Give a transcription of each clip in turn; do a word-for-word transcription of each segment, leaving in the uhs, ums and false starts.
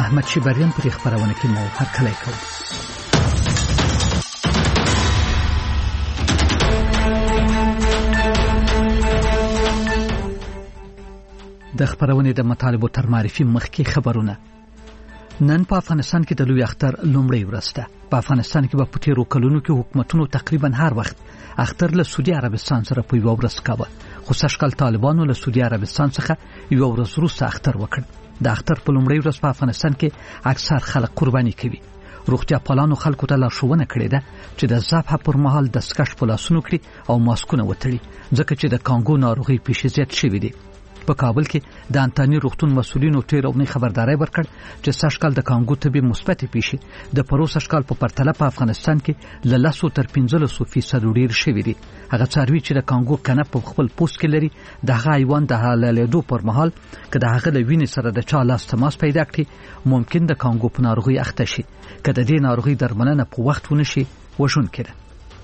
احمد شیبریان پر خبرونه کې مو هرکلی کوم. د خبرونه د مطالبو تر معرفي مخکې خبرونه. نن په افغانستان کې د لوی اختر لومړی ورځ ده. په افغانستان کې په تیرو کلونو کې حکومتونو تقریبا هر وخت اختر له سعودي عربستان سره په یو ورځ کاوه، خو سږکال طالبانو له سعودي عربستان څخه یو ورځ وروسته اختر وکړ. د اختر په لومړی ورځ په افغانستان کې اکثر خلک قرباني کوي. روغتیا پالانو خلکو ته لارښوونه کړې ده چې د ذبح پر مهال دستکش په لاسونو کړي او ماسکونه وتړي، ځکه چې د کانګو ناروغي پیښې زیات شوې دي. په کابل کې د انټاني روغتون مسؤلینو تیر اونۍ خبرداري ورکړ چې سږکال د کانګو طبي مثبت پیښې د پروسه سږکال په پرتله په افغانستان کې له لسو تر پنځلسو فیصد ډیر شوي دي. هغه څاروي چې د کانګو کنه په خپل پوست کې لري د هغه حیوان د حلالېدو پر مهال که د هغه له وینې سره د چا لاس تماس پیدا کړي ممکن د کانګو په ناروغي اخته شي. که د دې ناروغي درملنه په وخت ونه شي وژونکې ده.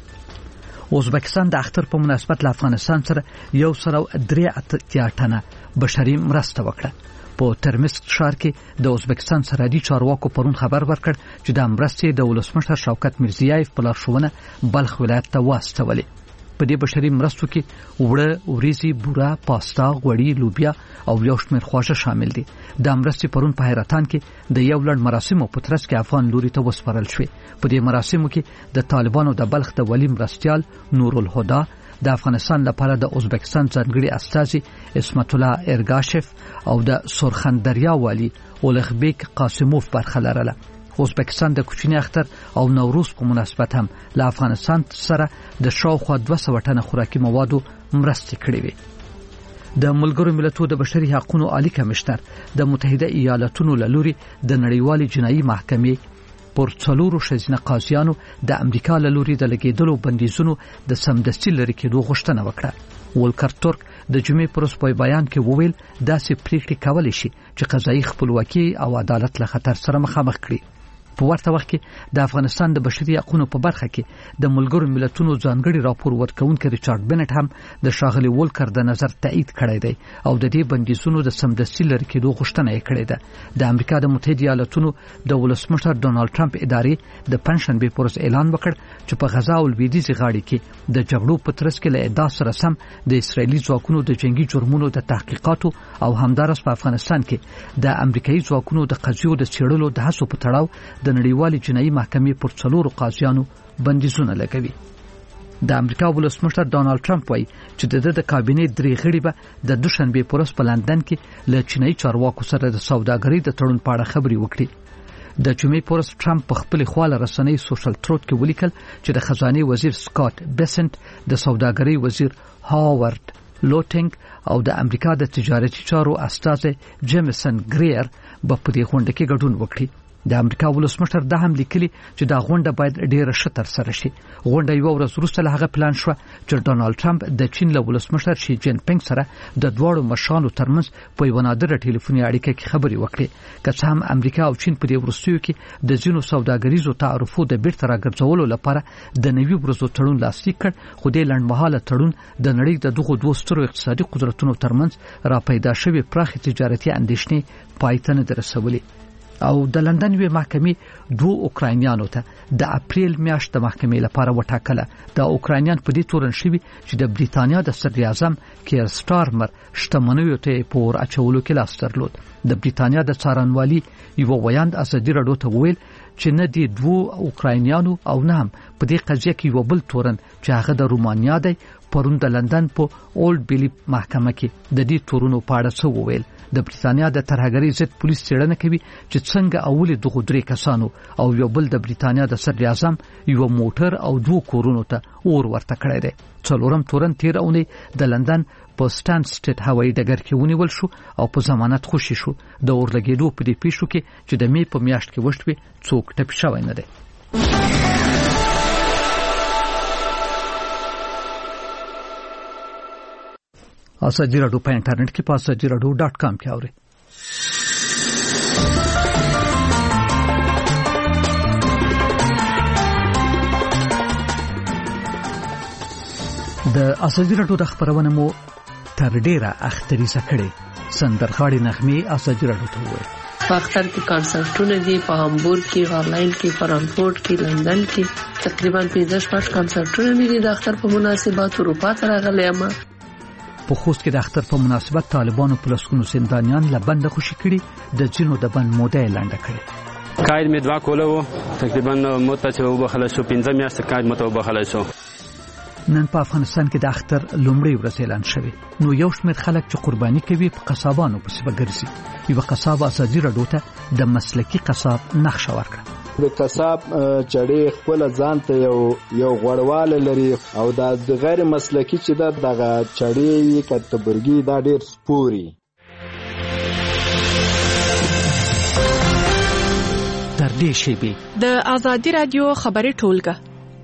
ازبکستان د اختر په مناسبت له افغانستان سره یو سره درې اتیا ټنه بشري مرسته وکړه. په ترمسک ښار کې د ازبکستان سرحدي چارواکو پرون خبر ورکړ چې د مرستې د ولسمشر شوکت میرزیایف په لارښوونه بلخ ولایت ته واستولې. په دې بشري مرستو کې وړه، وریځې، بوره، پاستا، غوړي، لوبیا او یو شمېر خواږه شامل دي. د مرستې پرون په حیرتان کې د یو لړ مراسمو په ترڅ کې افغان لوري ته وسپارل شوې. په دې مراسمو کې د طالبانو د بلخ د ولی مرستیال نورالهدى، د افغانستان لپاره د ازبکستان ځانګړي استازي اسمت الله ارګاشف او د سرخندریا والی اولغبیک قاسموف برخه لرله. ازبکستان د کوچنی اختر او نوروز په مناسبت هم له افغانستان سره د شاوخوا دوه سوه ټنه خوراکي موادو مرستې کړې وې. د ملګرو ملتونو د بشري حقوقو عالی کمشنر د متحده ایالاتونو له لوري د نړیوالې جنایي محکمې پر څلورو ښځینه قاضیانو د امریکا له لوري د لګېدلو بندیزونو د سمدستي لرې کېدو غوښتنه وکړه. ولکر ترک د جمعې پر ورځ په بیان کې وویل داسې پریکړې کولی شي چې قضایي خپلواکي او عدالت له خطر سره مخامخ کړي. په ورته وخت کې د افغانستان د بشري حقوقو په برخه کې د ملګرو ملتونو ځانګړي راپور ورکونکي ریچارډ بنټ هم د ښاغلي ولکر د نظر تایید کړی دی او د دې بندیزونو د سمدستي لرې کېدو غوښتنه یې کړې ده. د امریکا د متحده ایالاتونو د ولسمشر ډونالد ټرمپ ادارې د پنځشنبې پر ورځ اعلان وکړ چې په غزا او لویدیځي غاړې کې د جګړو په ترڅ کې له ادعا سره سم د اسرایلي ځواکونو د جنگي جرمونو د تحقیقاتو او همدارس په افغانستان کې د امریکایي ځواکونو د قضیو د څېړلو د هڅو په تړاو د نړیوالې جنایي محکمې پر څلورو قاضیانو بندیزونه لګوي. د امریکا ولسمشر ډونالد ټرمپ وایي چې د د کابینې درې غړي به د دوشنبې پر ورځ په لندن کې له چینایي چارواکو سره د سوداګرۍ د تړون په اړه خبرې وکړي. د جمعې پر ورځ ټرمپ په خپل خواله رسنۍ سوشل تروت کې ولیکل چې د خزانه وزیر سکاٹ بیسنت، د سوداګرۍ وزیر هاورد لوټینګ او د امریکا د تجارتي چارو استازي جیمسن ګریر په دې غونډه کې ګډون وکړي. د امریکا ولسمشر دا هم لیکلي چې دا غونډه باید ډیره ښه ترسره شي. غونډه یو ورځ وروسته له هغه پلان شوه چې ډونالد ټرمپ د چین له ولسمشر شي جین پینګ سره د دواړو مشرانو ترمنځ په یوه نادره ټلیفوني اړیکه کې خبرې وکړي. که څه هم امریکا او چین په دې وروستیو کې د ځینو سوداګریزو تعرفو د بیرته راګرځولو لپاره د نوي ورځو تړون لاسلیک کړ، خو دې لنډمهاله تړون د نړۍ د دغو دوه سترو اقتصادي قدرتونو ترمنځ را پیدا شوې پراخې تجارتي اندېښنې پای ته نه ده رسولې. او د لندن وی محکمې دوه اوکراینیانو ته د اپریل میاشت د محکمې لپاره وټاکله. د اوکراینیان په دې تورن شوي چې د بریتانیا د صدر اعظم کیر سټارمر شتمنیو ته پور اچولو کې لاس درلود. د بریتانیا د څارنوالي یو ویاند ازادي راډیو ته ویل چې نه دي دوه اوکراینیانو او نه هم په دې قضیه کې یو بل تورن چې هغه د رومانیا دی پرون د لندن په اولډ بیلی محکمه کې د دې تورونو په اړه څه وویل. د بریتانیا د ترهګرۍ ضد پولیس څېړنه کوي چې څنګه اولې دغه درې کسانو او یو بل د بریتانیا د صدر اعظم یو موټر او دوه کورونو ته اور ورته کړی دی. څلورم تورن تیر اونۍ د لندن په سټاند سټیټ هوایي ډګر کې ونیول شو او په ضمانت خوشي شو. د اور لګېدو په دې پیښو کې چې د مې په میاشت کې وشوې څوک ټپي شوی نه دی. ازادي راډیو په انټرنیټ کې په ازادي راډیو ډاټ کام کې اورئ. د ازادي راډیو د خبرونه مو تر ډیره اختریزه کړې. سندرغاړي نغمې ازادي راډیو ته وایي. په اختر کې کانسرټونه دي، په هامبورګ کې، هالند کې، فرانکفورت کې، لندن کې تقریبا پنځه شپږ کانسرټونه مې دي د اختر په مناسبت. اروپا ته راغلی یم. په خوست کې د اختر په مناسبت طالبانو په لسګونو زندانیان له بنده خوشي کړي، د ځینو د بند موده یې لنډه کړې. قید مې دوه کوله وو، تقریبا موته چې وبخله شو پنځه میاشتې قید مته وبخله شو. نن په افغانستان کې د اختر لومړی ورځ اعلان شوی، نو یو شمېر خلک چې قرباني کوي په قصابانو پسې به ګرځي. یو قصاب ازادي راډیو ته د مسلکي قصاب نقشه ورکړه. د قصاب چړې خپل ځان ته یو یو غوړواله لري او د غیر مسلکي چې د دغه چړې کتبرګي دا ډېر سپوري. تر دې شیبې د ازادي راډیو خبري ټولګه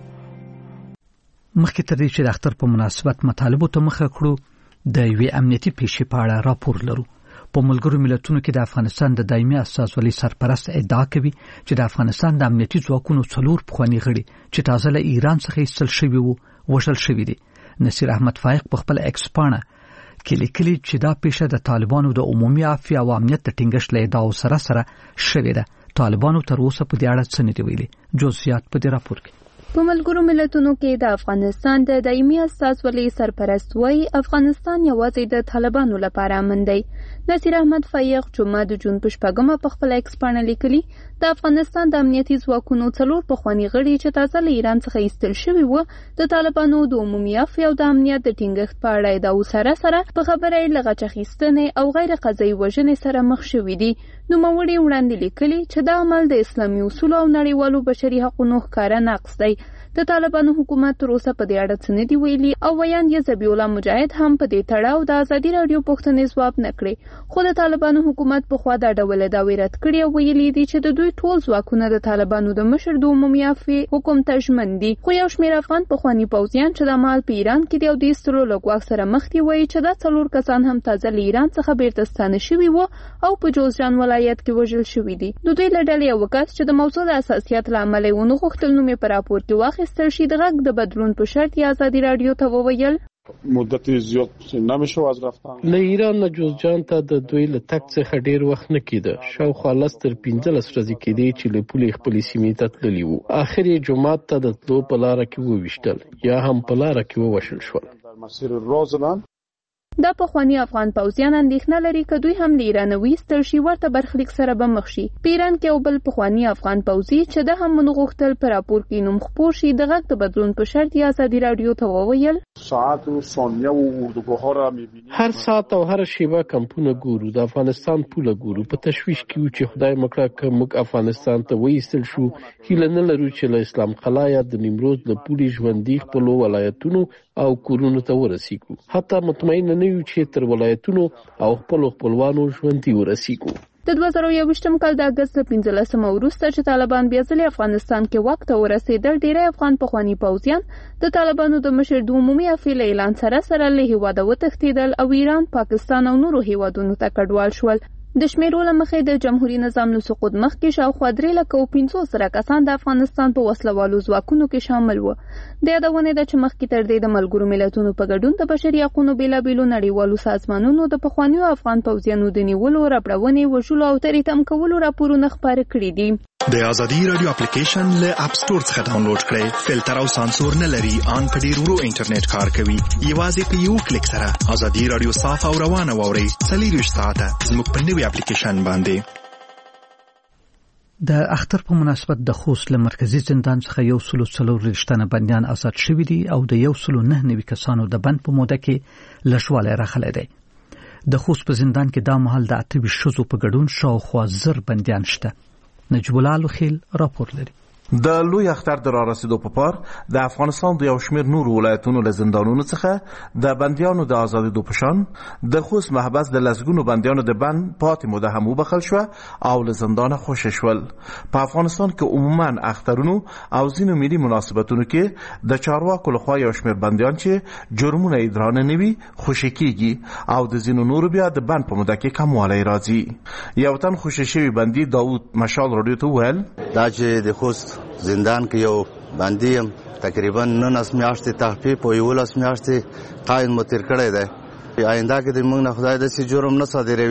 مخکې تر دې چې د اختر په مناسبت مطالبو ته مخه کړو، د یوې امنیتي پیښې په اړه راپور لرو. په ملګرو ملتونو کې د افغانستان د دایمي استازولۍ سرپرست ادعا کوي چې د افغانستان د امنیتي ځواکونو څلور پخواني غړي چې تازه له ایران څخه ایستل شوي وو وژل شوي دي. نصیر احمد فائق په خپل ایکس پاڼه کې لیکلي چې دا پیښه د طالبانو د عمومي عافیه او امنیت د ټینګښت له ادعاو سره سره شوې ده. طالبانو تر اوسه په دې اړه څه نه دي ویلي. جزئیات په دې راپور کې. په ملګرو ملتونو کې د افغانستان د دایمي استازولۍ سرپرست وایي افغانستان یوازې د طالبانو لپاره امن دی. نصیر احمد فائق جمعه د جون په شپږمه په خپل ایکس پاڼه لیکلي د افغانستان د امنیتي ځواکونو څلور پخواني غړي چې تازه له ایران څخه ایستل شوي وو د طالبانو د عمومي عافیه او د امنیت د ټینګښت په اړه ادعاو سره سره په خبره یې له غچ اخیستنې او غیر قضایي وژنې سره مخ شوي دي. نوموړي وړاندې لیکلي چې دا عمل د اسلامي اصولو او نړیوالو بشري حقوقو ښکاره نقض دی. د طالبانو حکومت تر اوسه په دې اړه څه نه دي ویلي او ویاند یې ذبیح الله مجاهد هم په دې تړاو د ازادي راډیو پوښتنې ځواب نه کړې. خو د طالبانو حکومت په خوا دا ډول دعوې رد کړې او ویلي دي چې د دوی ټول ځواکونه د طالبانو د مشر د عمومي عافیې حکم ته ژمن دي. خو یو شمېر افغان پخواني پوځیان چې د مال په ایران کې د دې سترو له ګواښ سره مخ دي وایي چې دا څلور کسان هم تازه له ایران څخه بیرته ستانه شوي وو او په جوزجان ولایت کې وژل شوي دي. د دوی له ډلې یو کس چې د موضوع د اساسیت له امله یې ونه غوښتل نوم یې په راپور کې واخیستل شي د غږ د بدلون په شرط یې ازادي راډیو ته وویل مدت زیات نمیشه از رفتن له ایران نه جوزجان ته د دوی له تک څخه ډیر وخت نه کیده. شاوخوا لس تر پنځلس ورځې کېدې چې له پولې خپلې سیمې ته تللي وو. اخر یې جومات ته د تلو په لاره کې وویشتل یا هم په لاره کې ووژل شول. در مسیر روزنان دا پخوانی افغان پوځیان اندېښنه لري که دوی هم له ایران وایستل شي ورته برخلیک سره به مخ شي. په ایران کې یو بل پخوانی افغان پوځي چې د هم غوښتل په راپور کې نوم خپور شي د غږ د بدلون په شرط یې ازادي راډیو ته وویل ساعت و ثانیه و اردوگاه را می‌بینیم. هر ساعت او هر شیبه کمپونه ګورو، د افغانستان پوله ګورو. په تشویش کې و چې خدای مکړه که موږ افغانستان ته وایستل شو هیله نه لرو چې له اسلام قلعه یا د نیمروز له پولې ژوندي خپلو ولایتونو او کورونو ته ورسیږو. حتی مطمئن نه یو چې تر ولایتونو او خپلو خپلوانو ژوندي ورسیږو. د دوه زره یوویشتم کال د اګست پنځلسمه وروسته چې طالبان بیا ځلې افغانستان کې واک ته ورسېدل، ډېری افغان پخواني پوځیان د طالبانو د مشر د عمومي عافیې له اعلان سره سره له هېواده وتښتېدل او ایران، پاکستان او نورو هېوادونو ته کډوال شول. د شمیرو له مخې د جمهوریت نظام له سقوط مخکې شاوخوا درې لکه او پنځوس زره کسان د افغانستان په وسلوالو ځواکونو کې شامل وو. د یادونې ده چې مخکې تر دې د ملګرو ملتونو په ګډون د بشري حقوقو بېلابېلو نړیوالو سازمانونو د پخوانیو افغان پوځیانو د نیولو، ربړونې، وژلو او ترې تم کولو راپورونه خپاره کړي دي. د ازادي رادیو اپلیکیشن له اپ سټور څخه ډاونلوډ کړئ. فلټر او سانسور نه لري، ان په ډیر ورو انټرنیټ کار کوي. یوازې په یو کلیک سره ازادي رادیو صاف او روانه واورئ. څلور ساعته زموږ په نوې اپلیکیشن باندې. د اختر په مناسبت د خوست له مرکزی زندان څخه یو سلو څلور رښتانه بندیان آزاد شوي دي او د یو سلو نه نوي کسانو د بند په موده کې لږوالی راغلی دی. د خوست په زندان کې دا مهال د اته ویشت ښځو په ګډون شاوخوا زر بندیان شته. نجیب الله لوخیل راپور لري. د لوی اختر د را رسیدو په پار د افغانستان د یو شمېر نور ولایتونو له زندانونو څخه د بندیانو د آزادېدو په شان د خوست محبس د لسګونو بندیانو د بند پاتې موده هم وبخښل شوه او له زندانه خوشې شول. په افغانستان کې عموما اخترونو او ځینو ملي مناسبتونو کې د چارواکو لخوا یو شمېر بندیان چې جرمونه یې درانه نه وي خوشې کېږي او د ځینو نورو بیا د بند په موده کې کموالی راځي. یو تن خوشې شوي بندي داود مشال راډیو ته وویل دا چې د خوست زندان کې یو بندي یم، تقریبا نولس میاشتې تحقیق او یولس میاشتې قید مو تېر کړی دی. آینده کې د موږ نه خدای داسې جرم نه صادروي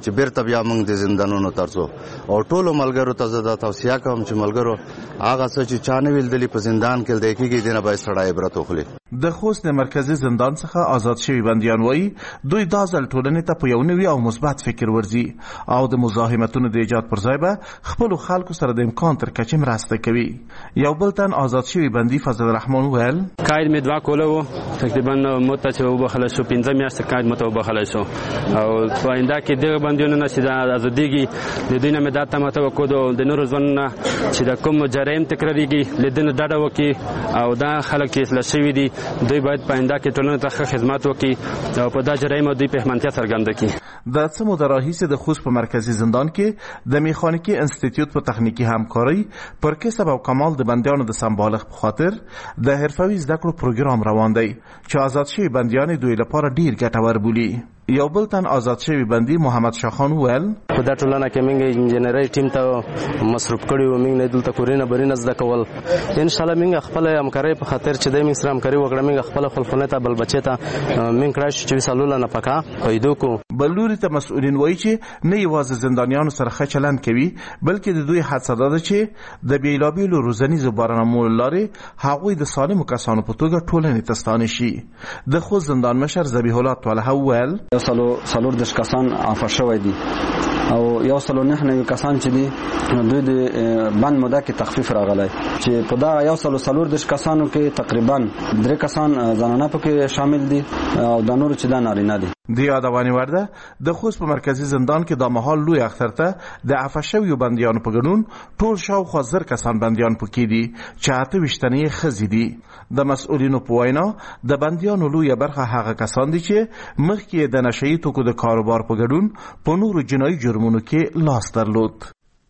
چې بیرته بیا موږ د زندانونو ترڅو او ټولو ملګرو ته زه دا توصیه کوم چې ملګرو هغه څه چې چا نه ویل دلی په زندان کې د کېږي دینه باید سړی عبرت واخلي. د خوست مرکزی زندان څخه آزاد شوي بندیان وایي دوی دا ځل ټولنې ته په یو نوي او مثبت فکر ورځي او د مزاحمتونو د ایجاد پر ځای به خپلو خلکو سره د امکان تر کچې مرسته کوي. یو بل تن آزاد شوي بندي فضل الرحمن ویل قید مې دوه کوله و تقریبا موته چې وبخلی شو پنځه میاشتې قید موته وبخلی شو او په آینده کې دغه بندیانو نه چې ازادېږي د دوی نه مې دا تمه توکو د نورو ژوند نه چې د کوم جرایم تکراریږي له دې نه ډډه وکړي او دا خلک چې اصلاح شوي دي دوی باید په آینده کې ټولنې ته ښه خدمت وکړي او په دا جرایمو دوی پښیمانتیا څرګنده کړي. د څه موده راهیسې د خوست په مرکزی زندان کې د میخانیکي انسټیټیوټ په تخنیکي همکارۍ پر کسب او کمال د بندیانو د سمبالښت په خاطر د حرفوي زده کړو پروګرام روان دی چې آزاد شوي بندیان دوی لپاره ډیر ګټور بولي. یو بل تن آزاد شوي بندي محمد شاخان ویل په دا ټولنه کې موږ انجینرۍ ټیم ته مصروف کړي وو، موږ نه دلته کورینه برینه زده کول. ان شاء الله موږ خپل همکارۍ په خاطر چې د موږ سره همکاري وکړه موږ خپل خپلونه ته بل بچی ته موږ کړای چې وسالوله نه پکا پیدا کو. بلوري ته مسؤلین وایي چې نه یوازې زندانیانو سره ښه چلند کوي بلکې د دوی حدس ده چې د بیلابیلو روزنیزو برنامو لارې هغوی د سالمو کسانو په توګه ټولنې ته ستانه شي. د خوست زندان مشر ذبیح الله طلحه ویل سلو سلور دش کسان عفو شوی دي او یو سلو نه نوي کسان چې دي دوی د بند موده کې تخفیف راغلی چې په دا یو سلو سلور دش کسانو کې تقریبا درې کسان زنانه پکې شامل دي او د نور چې دا نارینه دي. د یادونې وړ ده د خوست په مرکزی زندان کې د مهال لوی اختر ته د عفو شویو بندیانو په ګډون ټول شاوخوا زر کسان بندیان پکې دي چې اته ویشت تنې ښځې دي. د مسؤلینو په وینا د بندیانو لویه برخه هغه کسان دي چې مخکې د نشهیي توکو د کاروبار په ګډون په نورو جنایي جرمونو کې لاس درلود.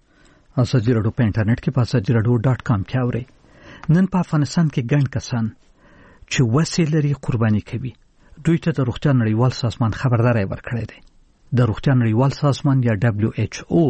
اساجي رادیو په انټرنیټ کې په اساجي رادیو ډاټ کام کې اورئ. نن په افغانستان کې ګڼ کسان چې وسې لري قرباني کوي. دوی ته د روغتیا نړیوال سازمان خبرداری ورکړی دی. د روغتیا نړیوال سازمان یا دبلیو ایچ او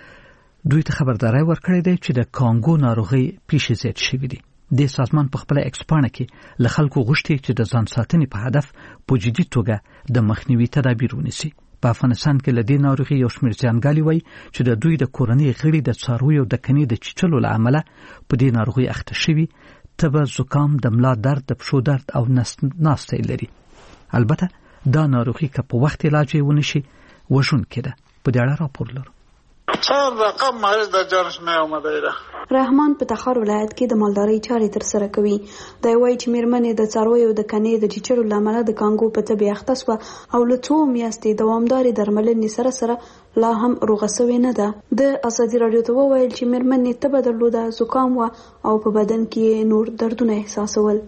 دوی ته خبرداری ورکړی دی چې د کانګو ناروغي پیښې زیات شوي دي. د سازمان په خپل ایکسپانه کې له خلکو غوښتي چې د ځان ساتنې په هدف په جدي توګه د مخنیوي تدابیر ونیسي. په افغانستان کې له دې ناروغي یو شمېر زیانګالي وایي چې د دوی د کورنۍ غړي د څارویو د کنې د چیچلو له امله په دې ناروغي اخته شوي، تبه، زکام، د ملا درد، د پښو درد او ناستی لري. البته دا ناروغي که په وخت علاج یې ونشي وژونکې ده. په دې اړه راپور لرو. چهار رقم مریض در جانش نیامده ایره. رحمان په تخار ولایت کې د مالدارۍ چارې تر سره کوي. دا وایي چې میرمنې د څارویو د کنې د چیچلو له امله د کانګو په تبې اخته شوه او له څو میاشتې دوامدارې درملنې سره سره لا هم روغه سوې نه ده. د ازادي راډیو ته وویل چې میرمنې تبه درلوده، زکام و او په بدن کې نور دردونه احساسول.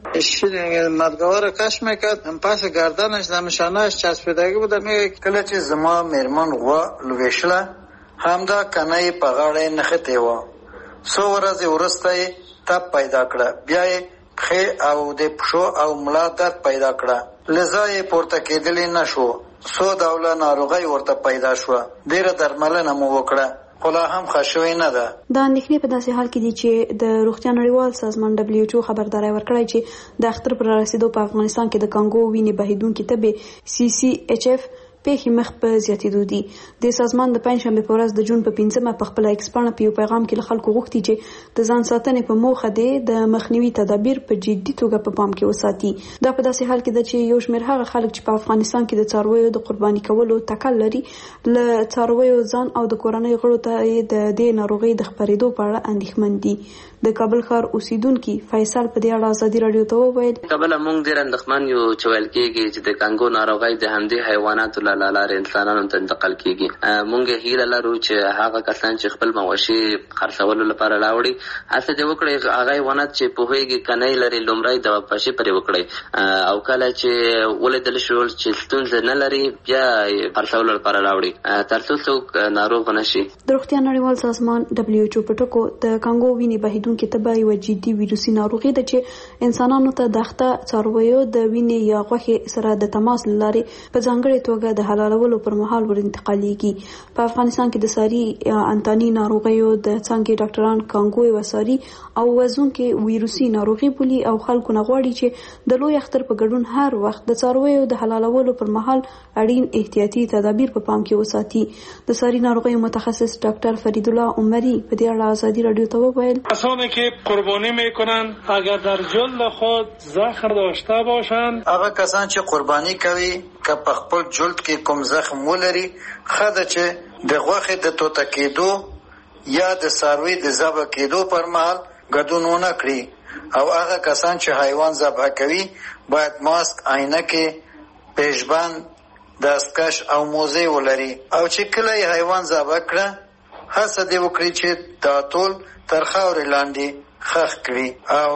مدگوار کش میکرد پس گردنش در مشانهش چسبیدگی بود. کله چې زما میرمن غوا لویشله همدا کنه په غاړه نښتې وه. څو ورځې وروسته یې تب پیدا کړه، بیا یې پښې او د پښو او ملا درد پیدا کړه، لذا یې پورته کېدلی نه شو. څو ډوله ناروغۍ ورته پیدا شوه، ډېره درملنه مو وکړه خو لا هم ښه شوې نه ده. دا اندېښنې په داسې حال کې دي چې د روغتیا نړیوال سازمان دبلیو ایچ او خبرداری ورکړی چې د اختر پر رسیدو په افغانستان کې د کانګو وینې بهیدونکې تبې سی سی ایچ اف پیښې مخ په زیاتېدو دي. د سازمان د پنجشنبې په ورځ د جون په پنځمه په خپله ایکسپانه په یو پیغام کې له خلکو غوښتي چې د ځان ساتنې په موخه دی د مخنیوي تدابیر په جدي توګه په پام کې وساتي. دا په داسې حال کې ده چې یو شمېر هغه خلک چې په افغانستان کې د څارویو د قرباني کولو تکل لري له څارویو ځان او د کورنۍ غړو ته د دې ناروغۍ د خپرېدو په اړه اندېښمن دي. د کابل ښار اوسیدونکي فیصل په دې اړه ازادي راډیو ته وویل کابل موږ ډېر اندېښمن یو چې ویل کېږي چې د کانګو ناروغۍ د همدې حیواناتو له لارې انسانانو ته انتقال کېږي. موږ هیله لرو چې هغه کسان چې خپل مواشي خرڅولو لپاره راوړي هڅه دې وکړي هغه حیوانات چې پوهېږي کنۍ لري لومړی د پاشي پرې وکړي او کله چې ولیدل شول چې ستونزه نه لري بیا خرڅولو لپاره راوړي تر څو څوک ناروغ نه شي. د روغتیا نړیوال سازمان دبلیو ایچ او په ټکو د کانګو وینې بهیدونکې تبه یوه جدي ویروسي ناروغي ده چې انسانانو ته د اخته څارویو د وینې یا غوښې سره د تماس له لارې په ځانګړې توګه د حلالولو پر مهال ور انتقالېږي. په افغانستان کې د ساري انتاني ناروغیو د څنګه ډاکټران کانګو وساري او وزونکي ویروسي ناروغي بولي او خلکو نه غواړي چې د لوی اختر په ګډون هر وخت د څارویو د حلالولو پر مهال اړین احتیاطي تدابیر په پام کې وساتي. د ساري ناروغیو متخصص ډاکټر فرید الله عمری په دې اړه آزادی رادیو ته وویل: کسانی که قربانی میکنند اگر در جلد خود زخم داشته باشند، هغه کسان چې قربانی کوي که په خپل جلد کې کوم زخم ولري، خدای چې د غوښې د توته کېدو یا د څاروي د ذبح کېدو پر مهال ګډون ونه کړي. او هغه کسان چې حیوان ذبح کوي باید ماسک، عینکې، پیشبند، دستکش او موزه ولري. او چې کله یې حیوان ذبح کړه هڅه دې وکړي چې دا ټول تر خاورې لاندې ښخ کړي. او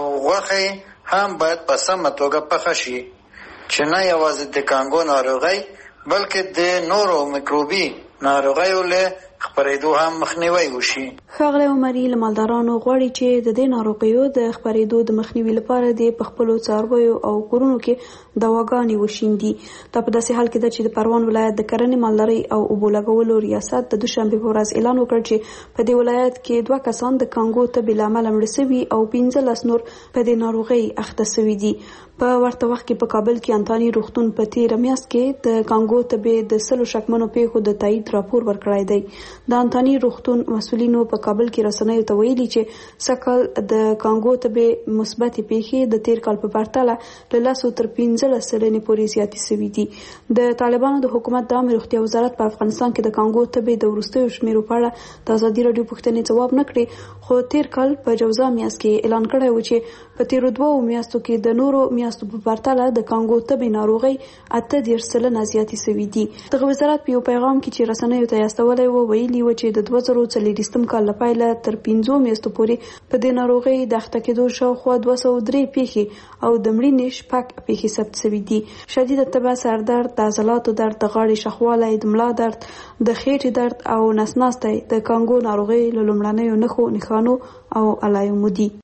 غوښه هم باید په سمه توګه پخه شي چې نه یوازې د کانګو ناروغۍ بلکې د نورو میکروبي ناروغیو له خپرېدو هم مخنیوي وشي. ښاغلی عمري له مالدارانو غواړي چې د دې ناروغیو د خپرېدو د مخنیوي لپاره د په خپلو څارویو او کورونو کې دواګانې وشیندي. دا په داسې حال کې ده چې د پروان ولایت د کرنې، مالدارۍ او اوبو لګولو ریاست د دوشنبې په ورځ اعلان وکړ چې په دې ولایت کې دوه کسان د کانګو تبې له امله مړه سوي او پنځلس نور په دې ناروغۍ اخته سوي دي. په ورته وخت کې په کابل کې انتاني روغتون په تېره میاشت کې د کانګو تبې د سلو شکمنو پیښو د تایید راپور ورکړی دی. د انتاني روغتون مسؤلینو په کابل کې رسنیو ته ویلي چې سکل د کانګو تبې مثبتې پیښې د تیر کال په پرتله له لسو تر پنځلس سلنې پورې زیاتې سوي دي. د طالبانو د حکومت د عامه روغتیا وزارت په افغانستان کې د کانګو تبې د وروستیو شمیرو په اړه د ازادي راډیو پوښتنې ځواب نه کړې، خو تیر کال په جوزا میاشت کې اعلان کړی و چې په تیرو دوو میاشتو کې د نورو میاشتو په پرتله د کانګو تبې ناروغۍ اته دېرش سلنه زیاتې سوي دي. دغه وزارت په یو پیغام کې چې رسنیو ته استولی و ویلي و چې د دوه زره څلوېښتم کال له پیله تر پنځو میاشتو پورې په دې ناروغۍ د اخته کېدو شاوخوا دوه سوه درې پیښې او د مړینې شپږ پیښې ثبت سوي دي. شدیده تبه، سردرد، د عضلاتو درد، د غاړې شخوالی، د ملا درد، د خېټې درد او نسناستی د کانګو ناروغۍ له لومړنیو نښو، نښانو او علایمو دي.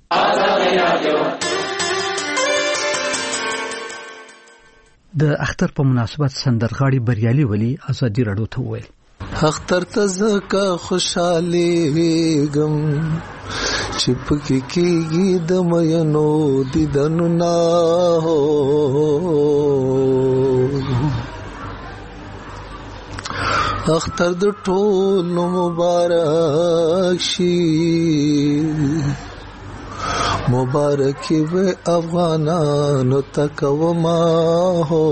د اختر په مناسبت سندرغاړي بریالي ولی آزادی راډیو ته وویل: اختر ته زکه خوشالېږم چې پکې کېږي د مینو دیدنونه، اختر د ټولو مبارک شي، مبارکی وی افغانانو تکوما هو.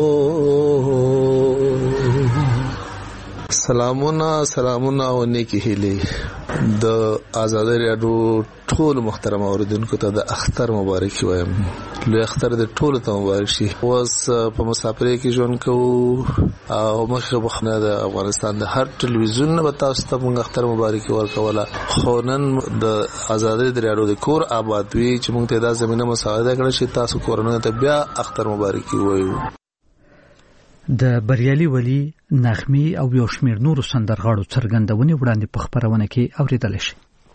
سلامونه سلامونه او نیکی هیلې د آزادی راډیو ټول محترم اوریدونکو ته د اختر مبارکي وایم. لوی اختر د ټولو ته مبارک شي. اوس په مسافرۍ کې ژوند کوو او مخکې بخنه د افغانستان د هر ټلویزیون نه تاسو ته موږ اختر مبارکي ورکوله، خو نن د آزادی راډیو د کور آباد وی چې موږ ته دا زمينه مساعده کړې چې تاسو کورونه ته بیا اختر مبارکي وایو. د بریالي ولی نغمي او یو شمیر نورو سندرغاړو څرګندونې وړاندې په خبرونه کې اوریدل شي.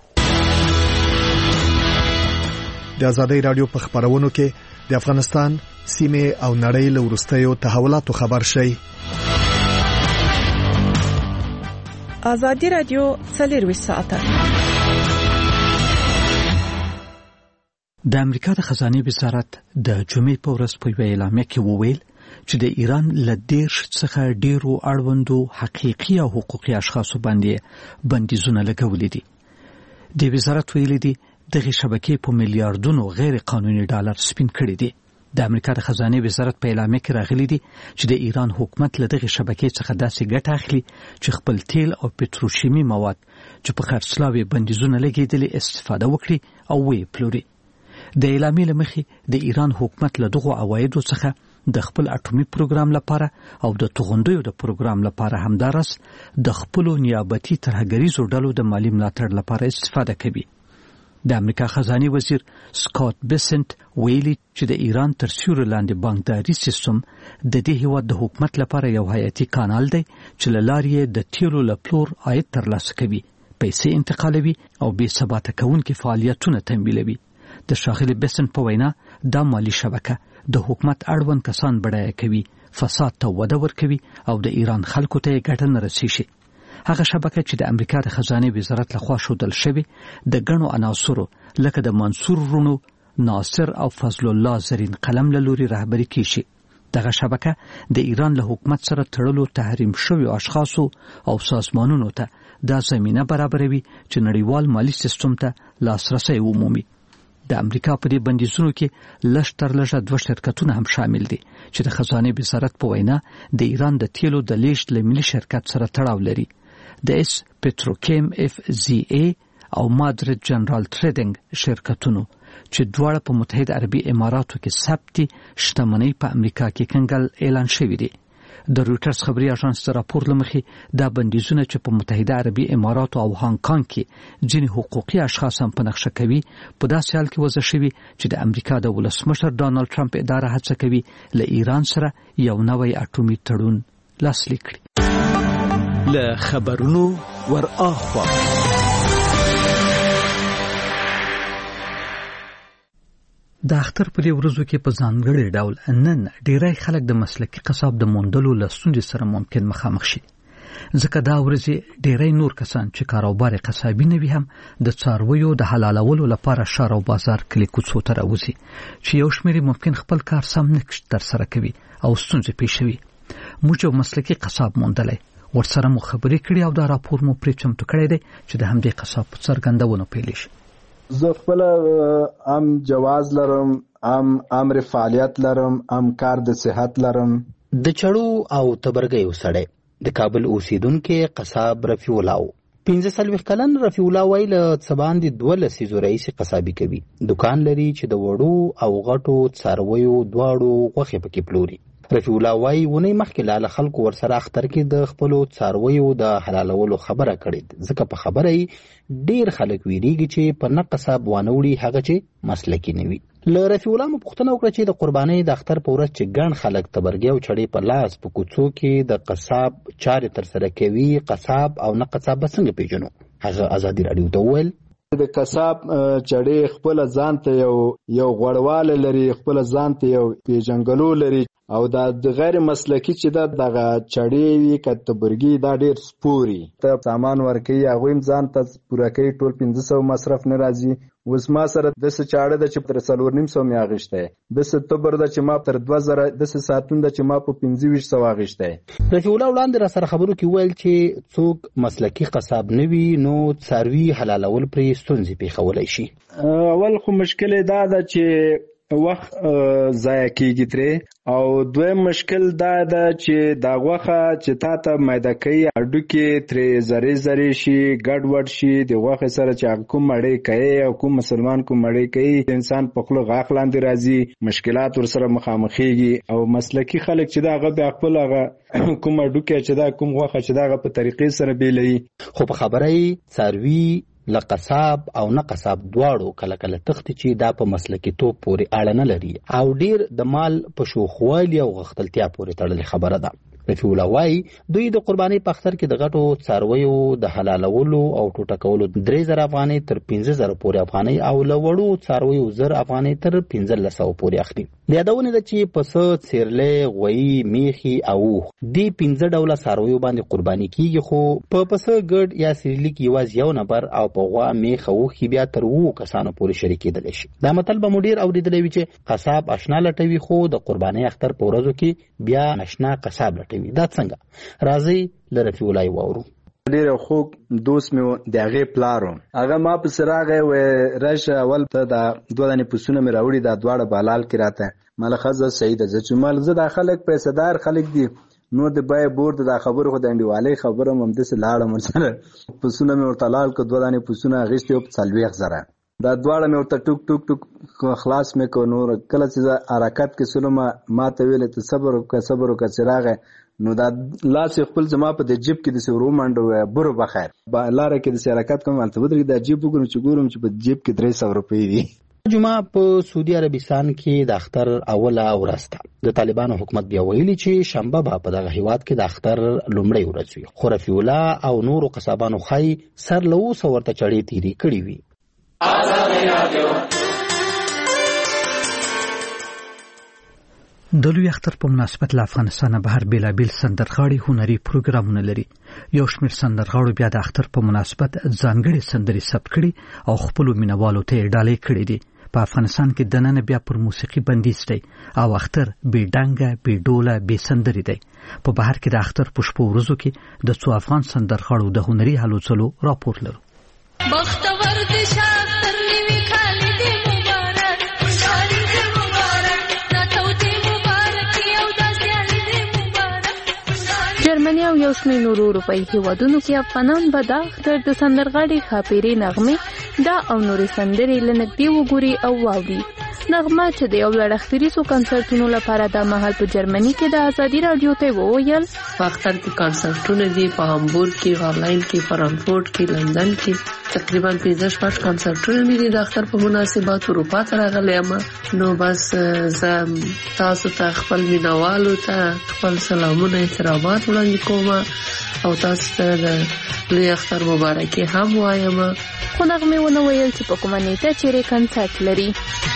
د آزادی راډیو په خبرونو کې د افغانستان سیمه او نړۍ له وروستیو تحولاتو خبر شي. آزادی راډیو څلور ساعته. د امریکا د خزانه وزارت د جمعې په ورځ په اعلامیه کې وویل چې د ایران له دیرش څخه ډیرو اړوندو حقیقي او حقوقي اشخاصو باندې بندیزونه لګولې دي. د وزارت ویلي دي دغه شبکې په میلیارډونو غیر قانوني ډالر سپین کړي دي. د امریکا د خزانه وزارت په اعلامیه کې راغلي دي چې د ایران حکومت له دغه شبکې څخه داسې ګټه اخلي چې خپل تیل او پټروشیمي مواد چې په خرڅلاو بندیزونه لګیدلي استفاده وکړي او وی پلوري. د اعلامیې لمخې د ایران حکومت له دغه عوایدو څخه د خپل اټومي پروګرام لپاره او د توغندیو د پروګرام لپاره همدارس د خپل نیابتي ترهګریزو ډلو د مالی ملاتړ لپاره استفاده کوي. د امریکا خزانه وزیر سکاٹ بیسنت ویلي چې د ایران تر سیوري لاندې بانکداري سیستم د دې هیواد د حکومت لپاره یو حیاتي کانال دی چې له لارې د تیلو له پلور عاید ترلاسه کوي، پیسې انتقالوي او بې ثباته کوونکي فعالیتونه تمویلوي. د شاغلي بیسنت په وینا دا مالی شبکه د حکومت اړوند کسان بډایه کوي، فساد ته وده ورکوي او د ایران خلکو ته ګټه نه رسیږي. هغه شبکه چې د امریکا د خزانه وزارت لخوا شودل شوی د غنو عناصرو لکه د منصور رونو، ناصر او فضل الله زرین قلم له لوري رهبری کیږي. دغه شبکه د ایران له حکومت سره تړلو تحریم شوی اشخاصو او سازمانونو ته د زمينه برابروي چې نړیوال مالی سیستم ته لاسرسي ومومي. د امریکا په دې بندیزونو کې لږ تر لږه دوه شرکتونه هم شامل دي چې د خزانه وزارت په وینا د ایران د تیلو د لیږد له ملي شرکت سره تړاو لري. د اس پټروکیم اف زی ای او مادرید جنرال ټریډینګ شرکتونو چې دواړه په متحده عربي اماراتو کې ثبت شتمنۍ په امریکا کې کنګل اعلان شوی دی. د رويټرز خبري اژانس راپور لمخې دا بندیزونه چې په متحده عربي اماراتو او هانګ کانګ کې ځینې حقوقي اشخاص هم په نقشه کوي په داسې حال کې وضع شوی چې د امریکا د ولسمشر ډانلډ ټرمپ اداره هڅه کوي له ایران سره یو نوی اټومي تړون لاسلیک کړي. له خبرونو ور اخوا د اختر په دې ورځو کې په ځانګړي ډول نن ډیری خلک د مسلکي قصاب د موندلو له ستونزې سره ممکن مخامخ شي، ځکه دا ورځې ډیری نور کسان چې کاروبار قصابي نه وي هم د څارویو د حلالولو لپاره شهر او بازار کلی کوڅو ته راوځي چې یو شمېر ممکن خپل کار سم نه ترسره کوي او ستونزې پیښوي. موږ یو مسلکي قصاب موندلی، ورسره مو خبرې کړې او دا راپور مو پرې چمتو کړی دی چې د همدې قصاب په څرګندونو پیل شي. زه خپل ام جواز لرم، ام امر فعالیت لرم، ام کار د صحت لرم. د چړو او تبرګیو سړی د کابل اوسیدونکو قصاب رفیع الله پنځه سلويخ کلن رفیع الله ویل څبان دي دوه لسیزو رئیس قصابي کوي، دکان لري چې د وړو او غټو څارویو دواړو غوښه پکې پلوري. رفیع الله وای ونی مخکې لاله خلکو ورسره اختر کې د خپلو څارویو د حلالولو خبره کړې، ځکه په خبره یې ډیر خلک ویریږي چې په نقصاب وانوړي هغه چې مسلکی نه وي. له رفیع الله مو پوښتنه وکړه چې د قربانۍ د اختر په ورځ چې ګڼ خلک تبرګي او چړې په لاس په کوڅو کې د قصاب چارې ترسره کوي، قصاب او نه قصاب به څنګه پیژنو؟ هغه ازادي راډیو ته وویل د قصاب چړې خپل ځان ته یو یو غوړواله لري، خپل ځان ته یو پیژنګلو لري او دا د غیر مسلکی چې دا دغه چړې وي کتبرګي دا ډیر سپوري ته سامان ورکي هغه هم ځان ته پوره کوي، ټول پنځه سوه مصرف نه راځي. اوس ما سره د څه چاړه د چې تر څلور نیم سو مې اغشته، د څه تبر د چې ما تر دوه زره د څه ساتون د چې ما په پنځه ویشت سو اغشته. رفیع الله وړاندې را سره خبرو کې ویل چې څوک مسلکی قصاب نه وي نو څاروي حلالول پرې ستونزې پیښولی شي. اول خو مشکل دا ده چې وخت ضایع کیږي ترې، او دویم مشکل دا ده چې دا غوښه چې تا ته میده کوي هډوکې ترې زری زری شي، ګډ وډ شي، د غوښې سره چې کوم مړۍ کوي او کوم مسلمان کوم مړۍ کوي انسان په خوله غاښ لاندې راځي، مشکلات ورسره مخامخېږي. او مسلکي خلک چې دا هغه بیا خپل هغه کوم هډوکی چې دا کوم غوښه چې دا هغه په طریقې سره بیلوي. خو په خبره یې څاروي له قصاب او نه قصاب دواړو کله کله تختی چې دا په مسلکي توپ پورې اړه نه لري او ډیر د مال په شوخوالي او غختلتیا پورې تړلې خبره ده. رفیع الله وای دوی د قربانۍ په اختر کې د غټو څارویو د حلالولو او ټوټه کولو درې زره افغانۍ تر پنځه زره پورې افغانۍ او له وړو څارویو زر افغانۍ تر پنځلس سوه پورې اخلي. د یادونه ده چې پسه، څیرلی، غویي، میخي او اوښ دې پنځه ډوله څارویو باندې قرباني کیږي، خو په پسه ګډ یا سیرلیک یوازې یو نفر او په غوا، میخ او اوښ بیا تر اوو کسانو پورې شریکېدلی شي. دا متل به مو ډېر اورېدلی وي چې قصاب اشنا لټوي خو د قربانۍ اختر په ورځو کې بیا اشنا قصاب لټوي. دا څنګه؟ راځئ له رفیع الله واورو. ډیر خوږ دوست مې د هغې پلارو هغه ما پسې راغی وی راشه اول ته دا دوه دانې پسونه مې راوړي دا دواړه بالال کې راته ماله ښځه صحیح ده. زه چې مال زه دا خلک پیسهدار خلک دي نو د بای بور د دا خبرو خو د انډیوالۍ خبره هم همداسې لاړم ورسره پسونه مې ورته لال که دوه دانې پسونه اخیستې وو په څلوېښت زره دا دواړه مې ورته ټوک ټوک ټوک خلاص مې کړو. نور کله چې زه حرکت کې سلم ما ته ویلې ته صبر وکړه صبر وکړه چې راغی نو دا لاس خپل زما په د جیب کې د سورو منډو برو بخیر لاره کې د حرکت کوم البته ودرې دا جیب وګورم چې ګورم چې په جیب کې درې سوه روپۍ دي. جمعه په سعودي عربستان کې د اختر اوله ورځ ده. د طالبانو حکومت بیا ویلي چې شنبه به په دغه هیواد کې د اختر لومړۍ ورځ وي، خو رفیع الله او نورو قصابانو ښایي سر له اوسه ورته چړې تیرې کړې وي. د لوی اختر په مناسبت له افغانستانه بهر بیلابیل سندرغاړي هنري پروګرامونه لري. یو شمېر سندرغاړو بیا د اختر په مناسبت ځانګړي سندرې ثبت کړي او خپلو مینوالو ته یې ډالۍ کړي دي. په افغانستان کې دننه بیا پر موسیقي بندیز دی او اختر بې ډنګه بې ډوله بې سندرې دی. په بهر کې د اختر په شپو ورځو کې د څو افغان سندرغاړو د هنري هلو ځلو راپور لرو. بختور دې شاعر نیوي خالي دې مبارک خوشالي دې مبارک ناتو دې مبارک یو داسې علي دې مبارک. جرمني او یو شمېر نورو اروپایي هېوادونو کې افغانان به د اختر د سندرغاړي ښاپېرې نغمې دا او نورې سندرې له نږدې وګوري او واوري. نغمه چې د یو لړ اختریزو کنسرټونو لپاره دا مهال په جرمني کې د ازادي راډیو ته وویل په اختر کې کنسرټونه دي، په هامبورګ کې، هالند کې، فرانکفورټ کې، لندن کې تقریبا پنځه شپږ کنسرټونه مې دي د اختر په مناسبت. اروپا ته راغلی یم، نو بس زه تاسو ته خپل مینوالو ته خپل سلامونه احترامات وړاندې کوم او تاسو ته د لوی اختر مبارکي هم وایم. خو نغمې ونه ویل چې په کومه نیټه چیرې کنسرټ لري.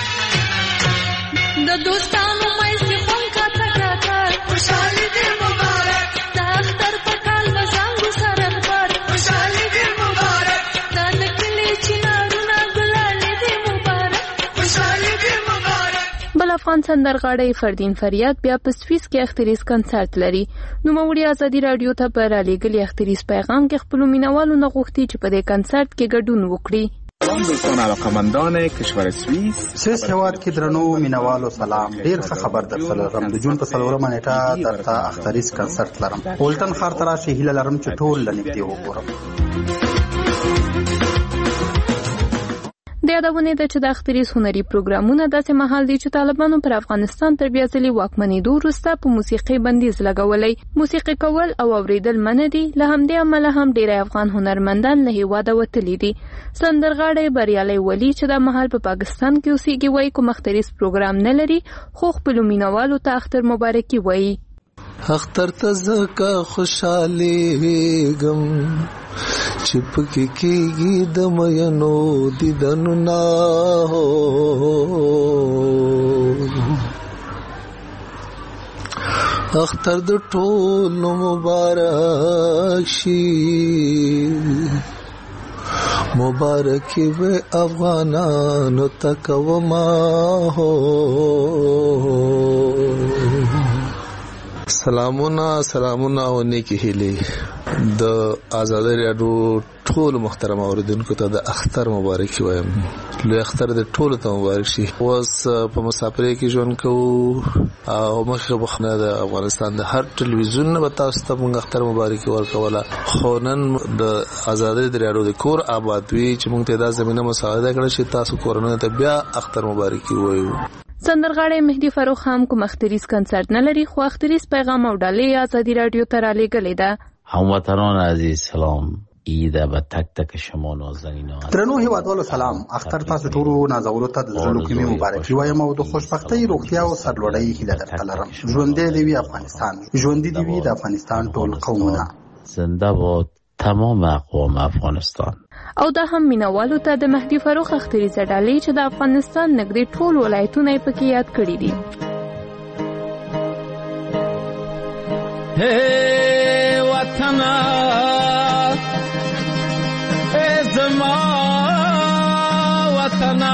د دوستانو مېسي خون کا تکا کار خوشالي دې مبارک د اختر په کال بزنګ سره خبر خوشالي دې مبارک د نکلي چنارونه ګلالي دې مبارک خوشالي دې مبارک. بل افغان سندرغاړی فردین فریاد بیا په سویس کې اختریز کنسرت لري. نوموړي ازادي راډیو ته په رالیږلي اختریز پیغام کې خپلو مینوالو نه غوښتي چې په دې کنسرت کې ګډون وکړي. سلام دوستان علاقمندان کشور سوئیس. سوئیس هیواد کې درنو مینوالو سلام. ډیر ښه خبر درته لرم. د جون په څلورمه نیټه درته اختریز کنسرت لرم. ولټن ښار ته راشئ. هیله لرم چې ټول له نږدې وګورم. د یادونې ده چې د اختریز هنري پروګرامونه داسې مهال دي چې طالبانو پر افغانستان تر بیا ځلې واکمنېدو وروسته په موسیقي بندیز لګولی. موسیقي کول او اوریدل منع دي. له همدې امله هم ډېری افغان هنرمندان له هېواده وتلي دي. سندرغاړی بریالی ولی چې دا مهال په پاکستان کې اوسېږي وایي کوم اختریز پروګرام نه لري، خو خپلو مینوالو ته اختر مبارکي وایي. اختر ته زکه خوشحالیږم چې پکې کېږي د مینو دیدنونه اختر د ټولو مبارک شي مبارکي وې افغانانو ته کومه سلامونه سلامونه او نیکی هیلې د آزادۍ راډیو ټول محترم اوریدونکو ته د اختر مبارکي وایم. لوی اختر د ټولو ته مبارک شي. اوس په مسافرۍ کې ژوند کوو او مخکې بخنه د افغانستان د هر ټلویزیون نه به تاسو ته موږ اختر مبارکي ورکوله، خو نن د آزادۍ د راډیو د کور آباد وي چې موږ ته دا زمینه مساعده کړه چې تاسو کورونه ته بیا اختر مبارکي وایو. سندرغاړی مهدي فاروق هم کوم اختریز کنسرت نه لري، خو اختریز پیغام او ډالۍ آزادي راډیو ته رالیږلې ده. هموطنان عزیز سلام. عید به تک تک شما نازنینان. درنو هیوادوالو سلام. اختر تاسو ټولو نازولو ته د زړه کومې مبارکي وایم او د خوشبختۍ، روغتیا او سرلوړۍ هیله درته لرم. ژوندی دې وي افغانستان، ژوندی دې وي د افغانستان ټول قومونه. زنده باد تمام اقوام افغانستان. او دا هم مینوالو ته د مهدي فاروق اختریزه ډالۍ چې د افغانستان نږدې ټول ولایتونه یې پکې یاد کړي دي. هی وطنا ای زما وطنا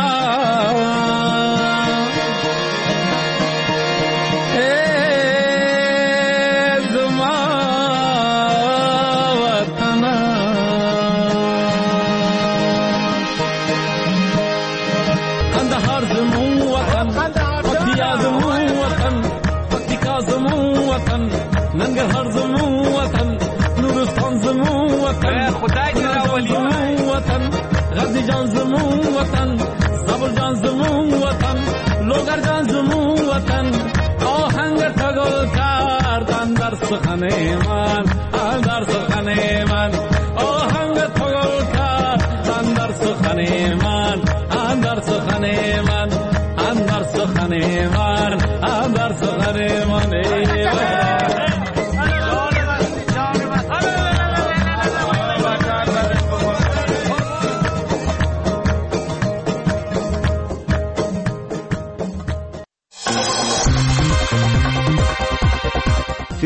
ننګرهار زموږ وطن، نورستان زموږ وطن، خدای دې راولي وطن، غزني جان زموږ وطن، زابل جان زموږ وطن، لوګر جان زموږ وطن، آهنګ ټګل کار اندر سخنېمان اندر سخنېمان آهنګ ټګل کار اندر سخنېمان اندر سخنېمان اندر سخنېمان اندر سخنېمان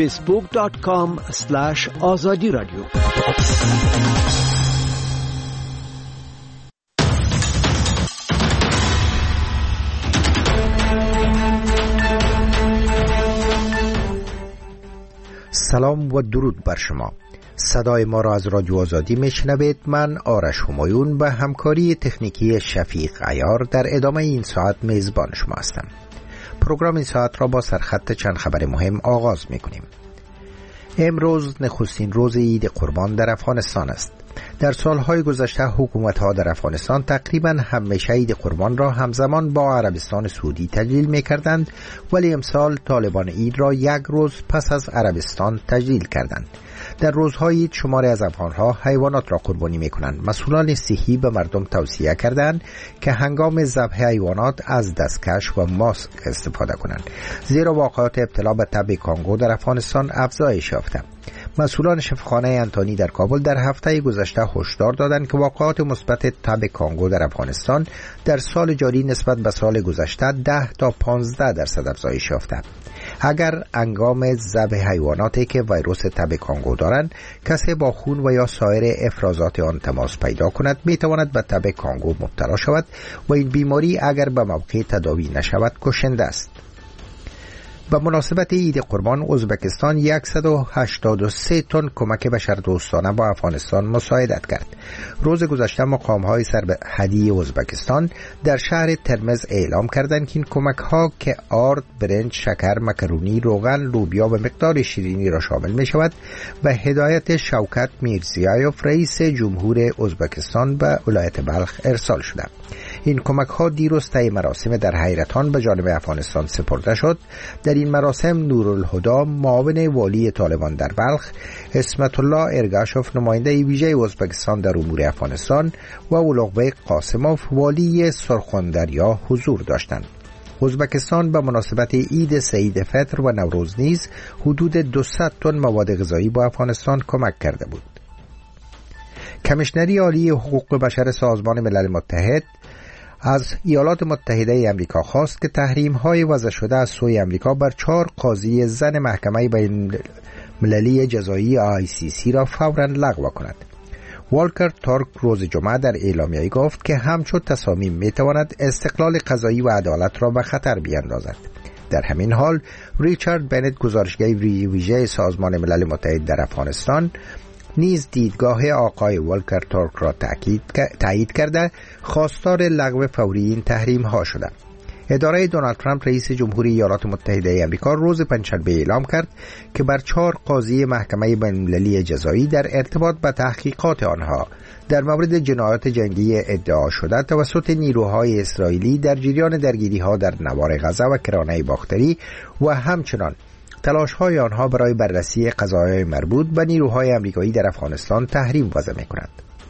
فیسبوک دات کام اسلش آزادی رادیو. سلام و درود بر شما. صدای ما را از رادیو آزادی میشنوید. من آرش همایون به همکاری تکنیکی شفیق عیار در ادامه این ساعت میزبان شما هستم. پروگرام این ساعت را با سرخط چند خبر مهم آغاز میکنیم. امروز نخستین روز عید قربان در افغانستان است. در سالهای گذشته حکومت‌ها در افغانستان تقریباً همیشه عید قربان را همزمان با عربستان سعودی تجلیل می‌کردند، ولی امسال طالبان عید را یک روز پس از عربستان تجلیل کردند. در روزهای عید شماری از افغان‌ها حیوانات را قربانی می‌کنند. مسئولان صحی به مردم توصیه کردند که هنگام ذبح حیوانات از دستکش و ماسک استفاده کنند، زیرا واقعات ابتلا به تب کانگو در افغانستان افزایش یافته. مسئولان شفاخانه انتانی در کابل در هفته گذشته هشدار دادند که واقعات مثبت تب کانگو در افغانستان در سال جاری نسبت به سال گذشته ده تا پانزده درصد افزایش یافته. اگر هنگام ذبح حیواناتی که ویروس تب کانگو دارند کسی با خون و یا سایر افرازات آن تماس پیدا کند، میتواند به تب کانگو مبتلا شود و این بیماری اگر به موقع تداوی نشود کشنده است. به مناسبت عید قربان ازبکستان صد و هشتاد و سه تن کمک بشردوستانه با افغانستان مساعدت کرد. روز گذشته مقام‌های سرحدی ازبکستان در شهر ترمز اعلام کردند که این کمک‌ها که آرد، برنج، شکر، مکرونی، روغن، لوبیا و مقدار شیرینی را شامل می‌شود و هدایت شوکت میرزیایوف رئیس جمهور ازبکستان به ولایت بلخ ارسال شده. این کمک‌ها دیروز طی مراسم در حیرتان به جانب افغانستان سپرده شد. در این مراسم نورالهدی معاون والی طالبان در بلخ، اسمت الله ارگاشوف نماینده ویژه ازبکستان در امور افغانستان و اولوغبek قاسموف والی سرخندریا حضور داشتند. ازبکستان به مناسبت عید سعید فطر و نوروز نیز حدود دویست تن مواد غذایی با افغانستان کمک کرده بود. کمیشنری عالی حقوق بشر سازمان ملل متحد از ایالات متحده امریکا خواست که تحریم‌های وضع شده از سوی امریکا بر چهار قاضی زن محکمه بین المللی جزایی آی سی سی را فوراً لغو کند. والکر تورک روز جمعه در اعلامیه گفت که همچون تصامیم میتواند استقلال قضایی و عدالت را به خطر بیاندازد. در همین حال ریچارد بنت گزارشگر ویژه سازمان ملل متحد در افغانستان نیز دیدگاه آقای والکر تورک را تایید کرده خواستار لغو فوری این تحریم ها شده. اداره دونالد ترامپ رئیس جمهوری ایالات متحده آمریکا روز پنجشنبه اعلام کرد که بر چهار قاضی محکمه بین‌المللی جزایی در ارتباط با تحقیقات آنها در مورد جنایات جنگی ادعا شده توسط نیروهای اسرائیلی در جریان درگیری‌ها در نوار غزه و کرانه باختری و همچنان تلاش‌های آنها برای بررسی قضایای مربوط به نیروهای آمریکایی در افغانستان تحریم وضع می‌کند.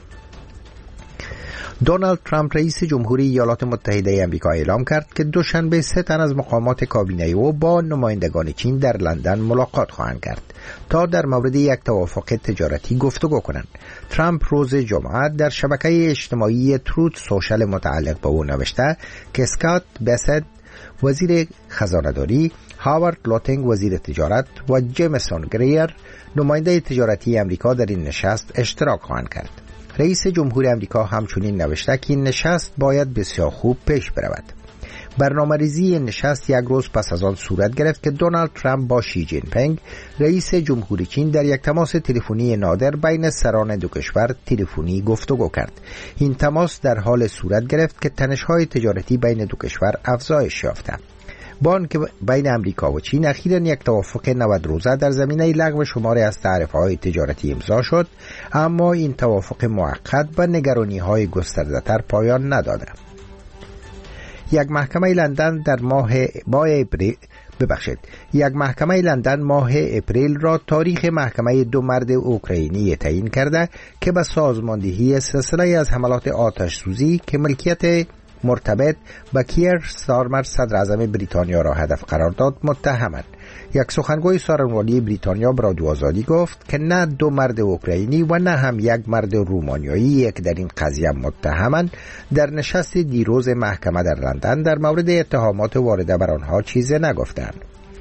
دونالد ترامپ رئیس جمهوری ایالات متحده آمریکا اعلام کرد که دوشنبه سه تن از مقامات کابینه او با نمایندگان چین در لندن ملاقات خواهند کرد تا در مورد یک توافق تجارتی گفتگو کنند. ترامپ روز جمعه در شبکه اجتماعی تروت سوشل متعلق به او نوشته که اسکات بسد وزیر خزانه‌داری، هاوارد لوتینگ وزیر تجارت و جیمسون گریر نماینده تجارتی آمریکا در این نشست اشتراک خواهند کرد. رئیس جمهور آمریکا همچنین نوشته که این نشست باید بسیار خوب پیش برود. برنامه‌ریزی این نشست یک روز پس از آن صورت گرفت که دونالد ترامپ با شی جین پینگ رئیس جمهوری چین در یک تماس تلفنی نادر بین سران دو کشور تلفنی گفتگو کرد. این تماس در حال صورت گرفت که تنش‌های تجارتی بین دو کشور افزایش یافته. با آنکه بین امریکا و چین اخیراً یک توافق نود روزه در زمینه لغو شماری از تعرفه‌های تجارتی امضا شد، اما این توافق موقت به نگرانی‌های گسترده‌تر پایان نداده. یک محکمه لندن در ماه ماه اپریل ببخشید یک محکمه لندن ماه اپریل را تاریخ محکمه دو مرد اوکراینی تعیین کرده که به سازماندهی سلسله از حملات آتش سوزی که ملکیت مرتبط با کیر ستارمر صدر اعظم بریتانیا را هدف قرار داد متهمند. یک سخنگوی سارنوالی بریتانیا به رادیو آزادی گفت که نه دو مرد اوکراینی و نه هم یک مرد رومانیایی یک در این قضیه متهمند. در نشست دیروز محکمه در لندن در مورد اتهامات وارده بر آنها چیزی نگفتند.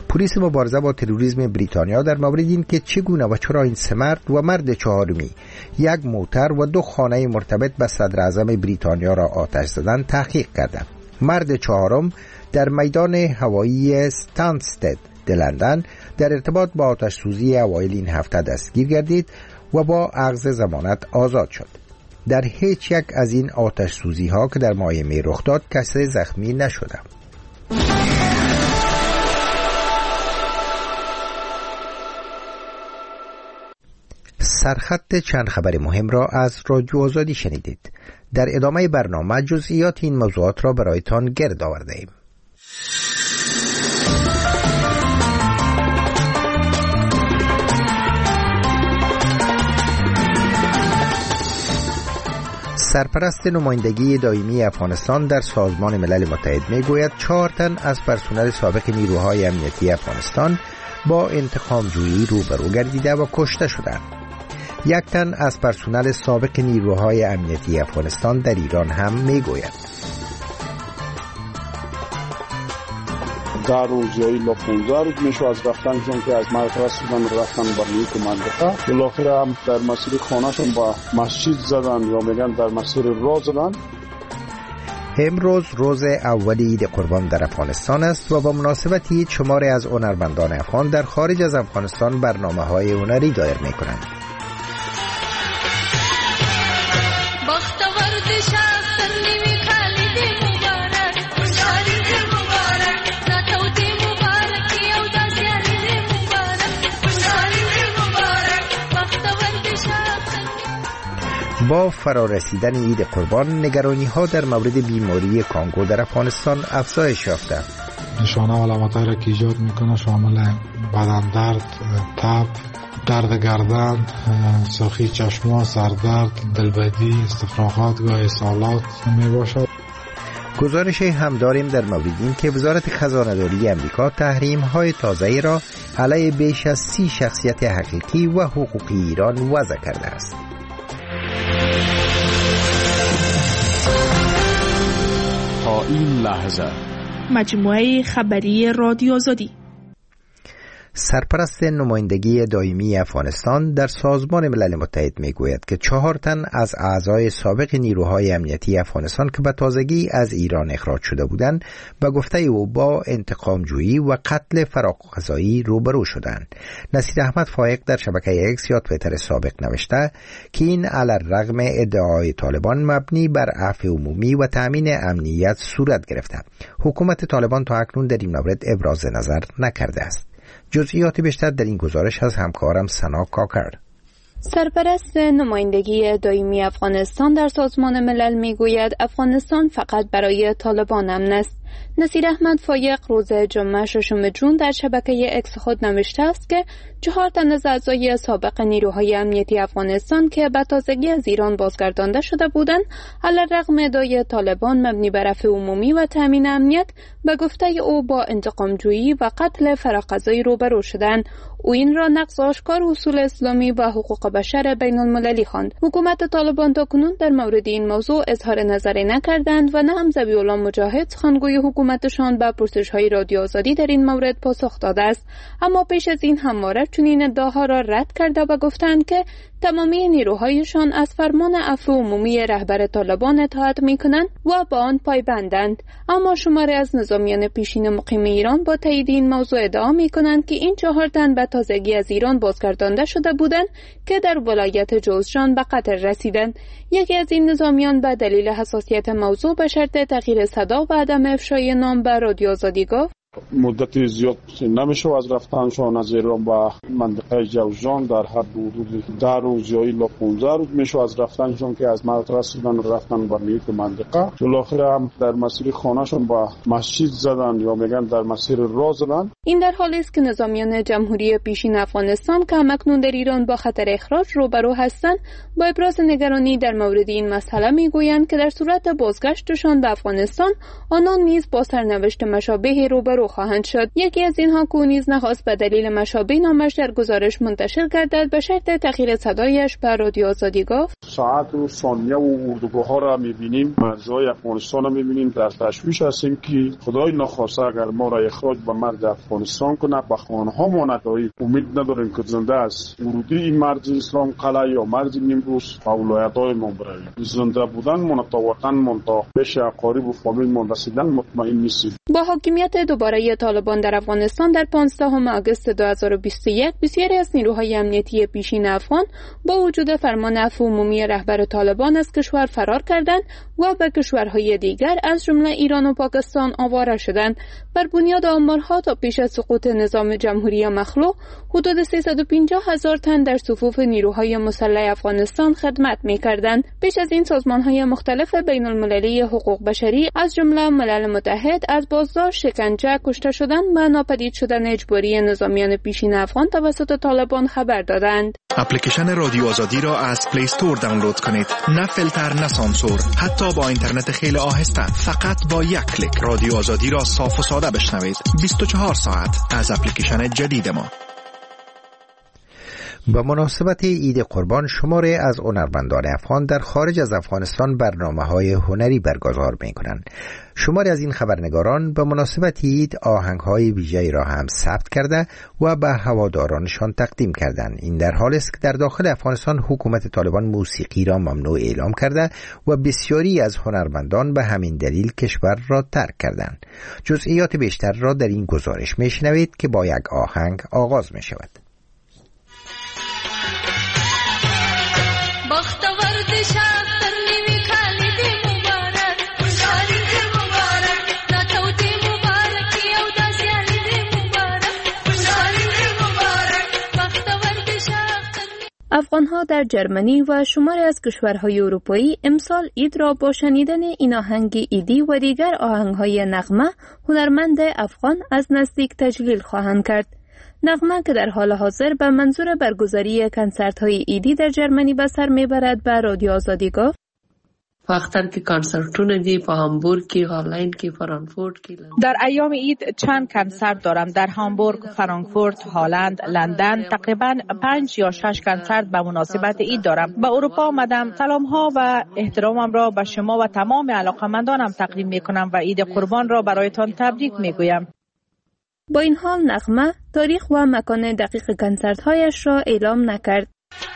پلیس مبارزه با تروریسم بریتانیا در مورد این که چگونه و چرا این سه مرد و مرد چهارمی یک موتر و دو خانه مرتبط به صدر اعظم بریتانیا را آتش زدن تحقیق کرده. مرد چهارم در میدان هوایی استانستد در لندن در ارتباط با آتش سوزی اوایل این هفته دستگیر گردید و با اخذ ضمانت آزاد شد. در هیچ یک از این آتش سوزی ها که در ماه می رخ داد کسی زخمی نشده. سرخط چند خبر مهم را از رادیو آزادی شنیدید. در ادامه برنامه جزئیات این موضوعات را برایتان گرد آورده ایم. سرپرست نمایندگی دائمی افغانستان در سازمان ملل متحد میگوید چهار تن از پرسنل سابق نیروهای امنیتی افغانستان با انتقام جویی روبرو گردیده و کشته شدند. یک تن از پرسنل سابق نیروهای امنیتی افغانستان در ایران هم میگوید در روزیایی لا پونزده روز میشه از رفتنشون که از مرکز شدن رفتن بر نیک منطقه، بالاخره هم در مسیر خانهشون با مسجد زدن یا میگن در مسیر راه زدن. امروز روز اول عید قربان در افغانستان است و با مناسبت عید شماری از هنرمندان افغان در خارج از افغانستان برنامه‌های هنری دایر می‌کنند. با فرارسیدن عید قربان نگرانی‌ها در مورد بیماری کانگو در افغانستان افزایش یافته. نشانه و علامت‌هایی را که ایجاد می‌کنه شامل بدن درد، تب، درد گردن، سرخی چشم‌ها، سردرد، دلبدی، استفراغات و اسهالات میباشد. گزارش هم داریم در مورد این که وزارت خزانه‌داری امریکا تحریم‌های تازه‌ای را علیه بیش از سی شخصیت حقیقی و حقوقی ایران وضع کرده است. تا این لحظه مجموعه خبری رادیو آزادی. سرپرست نمایندگی دائمی افغانستان در سازمان ملل متحد میگوید که چهار تن از اعضای سابق نیروهای امنیتی افغانستان که به تازگی از ایران اخراج شده بودند به گفته او با انتقام جویی و قتل فراق‌قضایی روبرو شدند. نصیر احمد فائق در شبکه اکس یا توییتر سابق نوشته که این علی‌الرغم ادعای طالبان مبنی بر عفو عمومی و تامین امنیت صورت گرفته. حکومت طالبان تا اکنون در این مورد ابراز نظر نکرده است. جزئیات بیشتر در این گزارش از همکارم سنا کاکر. سرپرست نمایندگی دائمی افغانستان در سازمان ملل میگوید افغانستان فقط برای طالبان امن است. نصیر احمد فایق روز جمعه ششم ژوئن در شبکه اکس خود نوشته است که چهار تن از اعضای سابق نیروهای امنیتی افغانستان که به تازگی از ایران بازگردانده شده بودند علی‌رغم ادعای طالبان مبنی بر عفو عمومی و تامین امنیت به گفته او با انتقام جویی و قتل فراق‌قضایی روبرو شدند. او این را نقض آشکار اصول اسلامی و حقوق بشر بین المللی خواند. حکومت طالبان تاکنون در مورد این موضوع اظهار نظری نکردند و نه هم ذبیح الله مجاهد سخنگوی حکومتشان به پرسش‌های رادیو آزادی در این مورد پاسخ داده است. اما پیش از این همواره چنین ادعاها را رد کرده و گفتند که تمامی نیروهایشان از فرمان عفو عمومی رهبر طالبان اطاعت می‌کنند و با آن پایبندند. اما شماری از نظامیان پیشین مقیم ایران با تایید این موضوع ادعا می‌کنند که این چهار تن به تازگی از ایران بازگردانده شده بودند که در ولایت جوزجان به قتل رسیدند. یکی از این نظامیان به دلیل حساسیت موضوع به شرط تغییر صدا و عدم افشای نام به رادیو آزادی گفت مدتی زیاد نمیشه از رفتنشان از ایران به منطقه جوزجان در حد حدود ده روز یا الی پانزده روز میشه از رفتنشان که از مرکز شدن رفتن به نیک منطقه، بالاخره هم در مسیر خانهشون با مسجد زدن یا میگن در مسیر راه زدن. این در حالی است که نظامیان جمهوری پیشین افغانستان که همکنون در ایران با خطر اخراج روبرو هستند با ابراز نگرانی در مورد این مسئله میگویند که در صورت بازگشتشان به افغانستان آنان نیز با سرنوشت مشابه روبرو روبرو خواهند شد. یکی از اینها که نیز نخواست به دلیل مشابه نامش در گزارش منتشر گردد به شرط تغییر صدایش به رادیو آزادی گفت: ساعت و ثانیه و اردوگاه را می‌بینیم، مرزهای افغانستان را می‌بینیم، در تشویش هستیم که خدای نخواسته اگر ما را اخراج به مرز افغانستان کنه به خانه‌ها ما نداریم. امید نداریم که زنده است ورودی این مرز اسلام قلعه یا مرز نیمروز و ولایت‌های ما برویم. زنده بودن من تا وطن من تا پیش اقارب و فامیل من رسیدن مطمئن نیستیم. با حاکمیت دوباره طالبان در افغانستان در پانزدهم آگوست دو هزار و بیست و یک بسیاری از نیروهای امنیتی پیشین افغان با وجود فرمان عفو عمومی رهبر طالبان از کشور فرار کردند و به کشورهای دیگر از جمله ایران و پاکستان آواره شدند. بر بنیاد آمارها تا پیش از سقوط نظام جمهوری مخلوع حدود سیصد و پنجاه هزار تن در صفوف نیروهای مسلح افغانستان خدمت می‌کردند. پیش از این سازمان‌های مختلف بین المللی حقوق بشری از جمله ملل متحد از بازداشت، شکنجه، کشته شدن و ناپدید شدن اجباری نظامیان پیشین افغان توسط طالبان خبر دادند. اپلیکیشن رادیو آزادی را از پلی استور دانلود کنید. نه فیلتر نه سانسور، حتی با اینترنت خیلی آهسته، فقط با یک کلیک رادیو آزادی را صاف و ساده بشنوید. بیست و چهار ساعت از اپلیکیشن جدید ما. با مناسبت عید قربان شماره از هنرمندان افغان در خارج از افغانستان برنامه‌های هنری برگزار می‌کنند. شماره از این خبرنگاران به مناسبت عید آهنگ‌های ویژه‌ای را هم ثبت کرده و به هوادارانشان تقدیم کردند. این در حالی است که در داخل افغانستان حکومت طالبان موسیقی را ممنوع اعلام کرده و بسیاری از هنرمندان به همین دلیل کشور را ترک کردند. جزئیات بیشتر را در این گزارش می‌شنوید که با یک آهنگ آغاز می‌شود. افغان‌ها در جرمنی و شماری از کشورهای اروپایی امسال عید را با شنیدن این آهنگ عیدی و دیگر آهنگ‌های نغمه هنرمند افغان از نزدیک تجلیل خواهند کرد. نغمه که در حال حاضر به منظور برگزاری کنسرت‌های عیدی در جرمنی به سر می‌برد به رادیو آزادی گفت: په اختر کې کنسرتونه دي، په هامبورگ کې، هالند کې، فرانکفورت کې. در ایام عید چند کنسرت دارم در هامبورگ، فرانکفورت، هالند، لندن. تقریبا پنج یا شش کنسرت به مناسبت عید دارم. به اروپا آمدم. سلام‌ها و احترامم را به شما و تمام علاقه‌مندانم تقدیم می‌کنم و عید قربان را برایتان تبریک می‌گویم. با این حال نغمه تاریخ و مکان دقیق کنسرت‌هایش را اعلام نکرد.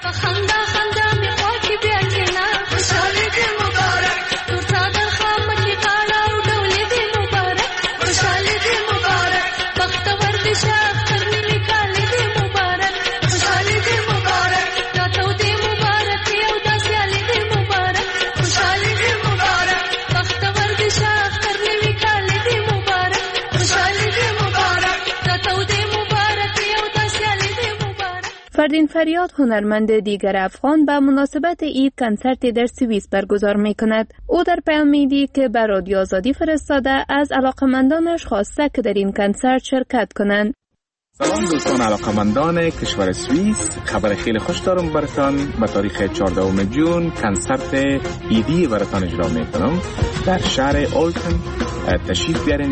فردین فریاد هنرمند دیگر افغان به مناسبت عید کنسرتی در سوئیس برگزار می کند. او در پیام عیدی که به رادیو آزادی فرستاده از علاقمندانش خواسته که در این کنسرت شرکت کنند. سلام دوستان علاقمندان کشور سوئیس، خبر خیلی خوش دارم براتان. به تاریخ چهاردهم جون کنسرت عیدی براتان اجرا می کنم در شهر اولتن. تشریف بیارین.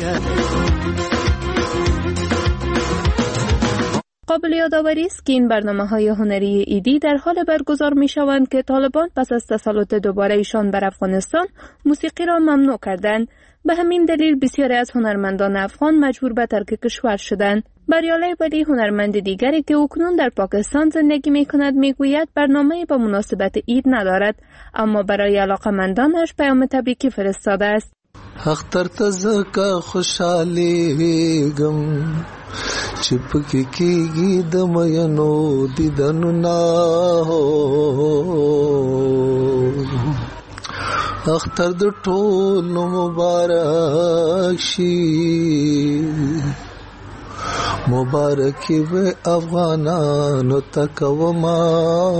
قابل یادآوری است که این برنامه‌های هنری عیدی در حال برگزار می‌شوند که طالبان پس از تسلط دوباره ایشان بر افغانستان موسیقی را ممنوع کردند. به همین دلیل بسیاری از هنرمندان افغان مجبور به ترک کشور شدند. بریالی ولی هنرمند دیگری که اکنون در پاکستان زندگی می‌کند می‌گوید برنامه‌ای به مناسبت عید ندارد، اما برای علاقه‌مندانش پیام تبریکی فرستاده است. اختر تزکا خوشحالی غم چپکی کیگی دمینو دیدنو نا اختر د ټول مبارک شي مبارکی و افغانانو تکوما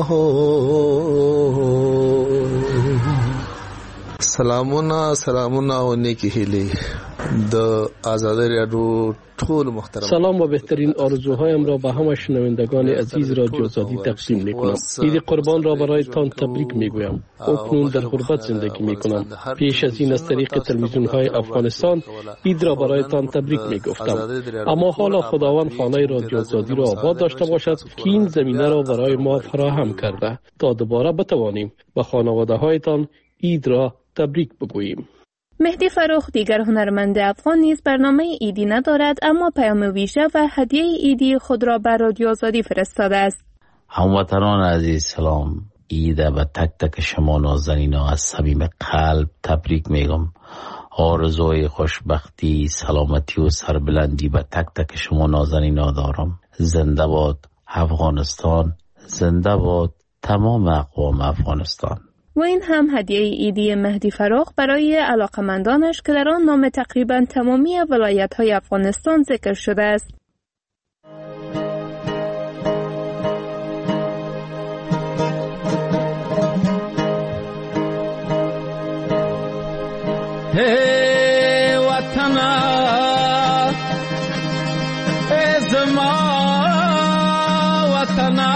سلامونه سلامونه او نیکی هیلې د آزادۍ راډیو ټول محترم سلام و بهترین آرزوهایم را به همه شنوندگان عزیز رادیو آزادی تقدیم می‌کنم. عید قربان را برایتان تبریک می‌گویم. اکنون در غربت زندگی می‌کنم. پیش از این از طریق تلویزیون‌های افغانستان عید را برایتان تبریک می‌گفتم. اما حالا خداوند خانه رادیو آزادی را آباد داشته باشد که این زمینه را برای ما فراهم کرده تا دوباره بتوانیم به خانواده‌هایتان عید را تبریک بگوییم. مهدی فروخ دیگر هنرمند افغان نیز برنامه عیدی ندارد، اما پیام ویژه و هدیه عیدی خود را بر رادیو آزادی فرستاده است. هموطنان عزیز سلام. عید به تک تک شما نازنینا از صمیم قلب تبریک میگم. آرزوی خوشبختی، سلامتی و سربلندی به تک تک شما نازنینا دارم. زنده باد افغانستان، زنده باد تمام اقوام افغانستان. و این هم هدیه عیدی مهدی فروخ برای علاقمندانش که در آن نام تقریبا تمامی ولایت‌های افغانستان ذکر شده است. Hey watana ezma watana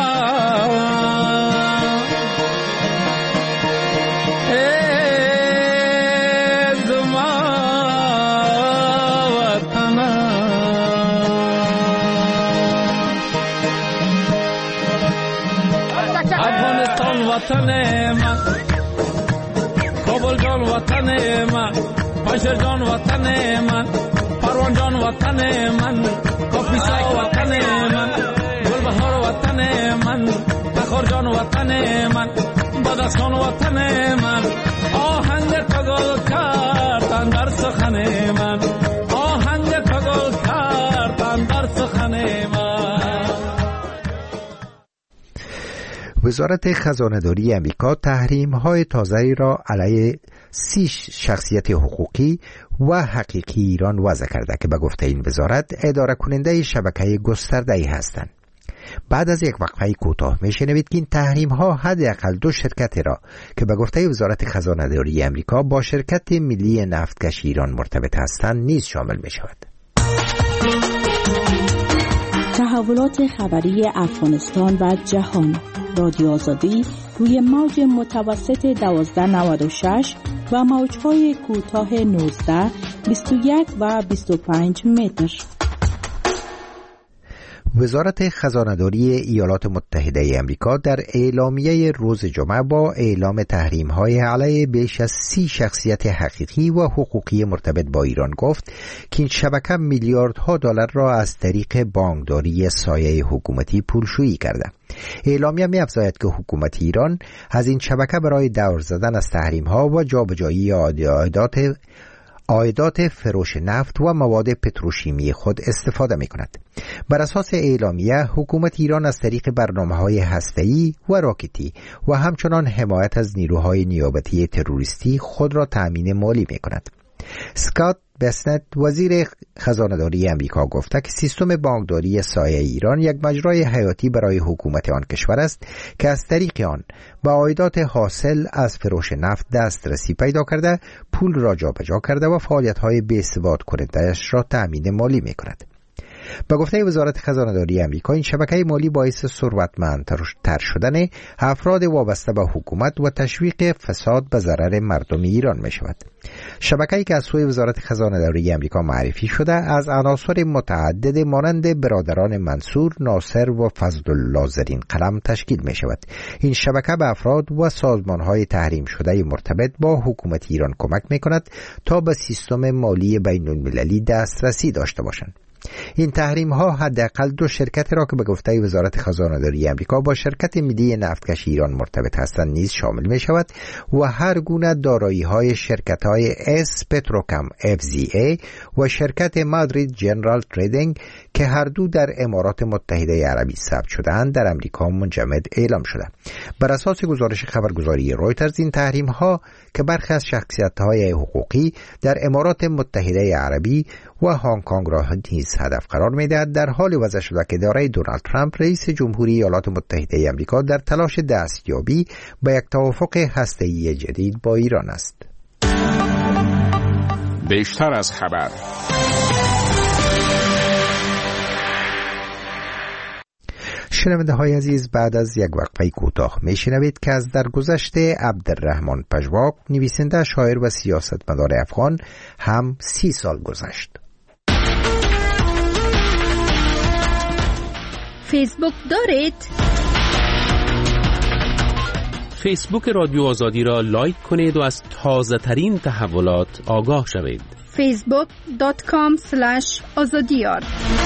وطن من کابل جان وطن من پنشر جان وطن من پروان جان وطن من کاپیسا وطن من گلبهار وطن من تخار جان وطن من بدخشان وطن من آهنگ پگل کردن در سخن من آهنگ پگل کردن در سخن من. وزارت خزانه‌داری امریکا تحریم‌های تازه‌ای را علیه سی شخصیت حقوقی و حقیقی ایران وضع کرده که به گفته این وزارت اداره کننده شبکه گسترده‌ای هستند. بعد از یک وقفه کوتاه میشنوید که این تحریم‌ها حداقل دو شرکت را که به گفته وزارت خزانه‌داری امریکا با شرکت ملی نفتکش ایران مرتبط هستند نیز شامل می‌شود. تحولات خبری افغانستان و جهان. رادیو آزادی روی موج متوسط دوازده نود و شش و موج‌های کوتاه نوزده، بیست و یک و بیست و پنج متر. وزارت خزانه‌داری ایالات متحده امریکا در اعلامیه روز جمعه با اعلام تحریم‌های علیه بیش از سی شخصیت حقیقی و حقوقی مرتبط با ایران گفت که این شبکه میلیاردها دلار را از طریق بانکداری سایه حکومتی پولشویی کرده. اعلامیه می‌افزاید که حکومت ایران از این شبکه برای دور زدن از تحریم‌ها و جابجایی عایدات عایدات فروش نفت و مواد پتروشیمی خود استفاده می کند. بر اساس اعلامیه حکومت ایران از طریق برنامه‌های هسته‌ای و راکتی و همچنان حمایت از نیروهای نیابتی تروریستی خود را تأمین مالی می کند. اسکات بسنت وزیر خزانه‌داری امریکا گفته که سیستم بانکداری سایه ایران یک مجرای حیاتی برای حکومت آن کشور است که از طریق آن به عایدات حاصل از فروش نفت دسترسی پیدا کرده، پول را جابجا کرده و فعالیت‌های بی‌ثبات کننده‌اش را تأمین مالی می‌کند. به گفته وزارت خزانه‌داری امریکا این شبکه مالی باعث ثروتمندتر شدن افراد وابسته به حکومت و تشویق فساد به ضرر مردم ایران می شود. شبکه‌ای که از سوی وزارت خزانه‌داری امریکا معرفی شده از عناصر متعدد مانند برادران منصور، ناصر و فضلالله زرین قلم تشکیل می شود. این شبکه به افراد و سازمان‌های تحریم شده مرتبط با حکومت ایران کمک می کند تا به سیستم مالی بین‌المللی دسترسی داشته باشند. این تحریم ها حداقل دو شرکت را که به گفته وزارت خزانه‌داری امریکا با شرکت ملی نفتکش ایران مرتبط هستند نیز شامل می شود و هر گونه دارایی های شرکت های اس پتروکم اف زی ای و شرکت مادرید جنرال تریدینگ که هر دو در امارات متحده عربی ثبت شده‌اند در امریکا منجمد اعلام شده. بر اساس گزارش خبرگزاری رویترز این تحریم ها که برخی از شخصیت های حقوقی در امارات متحده عربی و هنگ کنگ را نیز هدف قرار می‌دهد در حال وضع شده که اداره دونالد ترامپ رئیس جمهوری ایالات متحده آمریکا در تلاش دستیابی به یک توافق هسته‌ای جدید با ایران است. بیشتر از خبر شنونده های عزیز، بعد از یک وقفه کوتاه میشنوید که از درگذشت عبدالرحمن پژواک، نویسنده، شاعر و سیاستمدار افغان، هم سی سال گذشت. فیسبوک دارید؟ فیسبوک رادیو آزادی را لایک کنید و از تازه ترین تحولات آگاه شوید. فیسبوک دات کام اسلش آزادیار.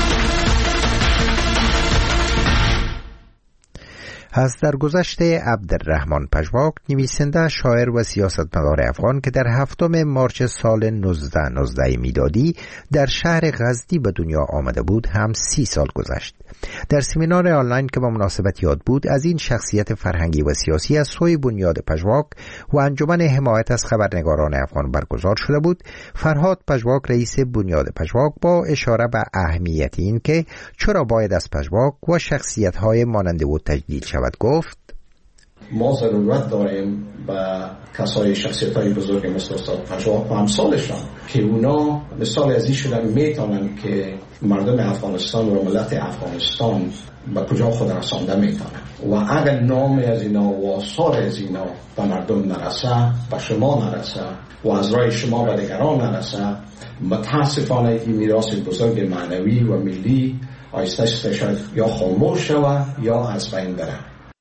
از درگذشت عبدالرحمن پژواک، نویسنده، شاعر و سیاستمدار افغان که در هفتم مارچ سال نوزده نوزده میلادی در شهر غزنی به دنیا آمده بود، هم سی سال گذشت. در سمینار آنلاین که با مناسبت یاد بود از این شخصیت فرهنگی و سیاسی از سوی بنیاد پژواک و انجمن حمایت از خبرنگاران افغان برگزار شده بود، فرهاد پژواک، رئیس بنیاد پژواک، با اشاره به اهمیت این که چرا باید از پژواک و شخصیت‌های مانند او تجلیل شود گفت: ما ضرورت داریم به کسای شخصیت‌های بزرگ مثل استاد پژواک و امثالشان که اونا مثال از این شدن میتونن که مردم افغانستان و ملت افغانستان به کجا خود رسانده میتونن و اگر نام از اینا و آثار از اینا به مردم نرسه، به شما نرسه و از رای شما به دیگران نرسه، متاسفانه این میراث بزرگ معنوی و ملی آیسته شاید یا خاموش شود یا از بین بره.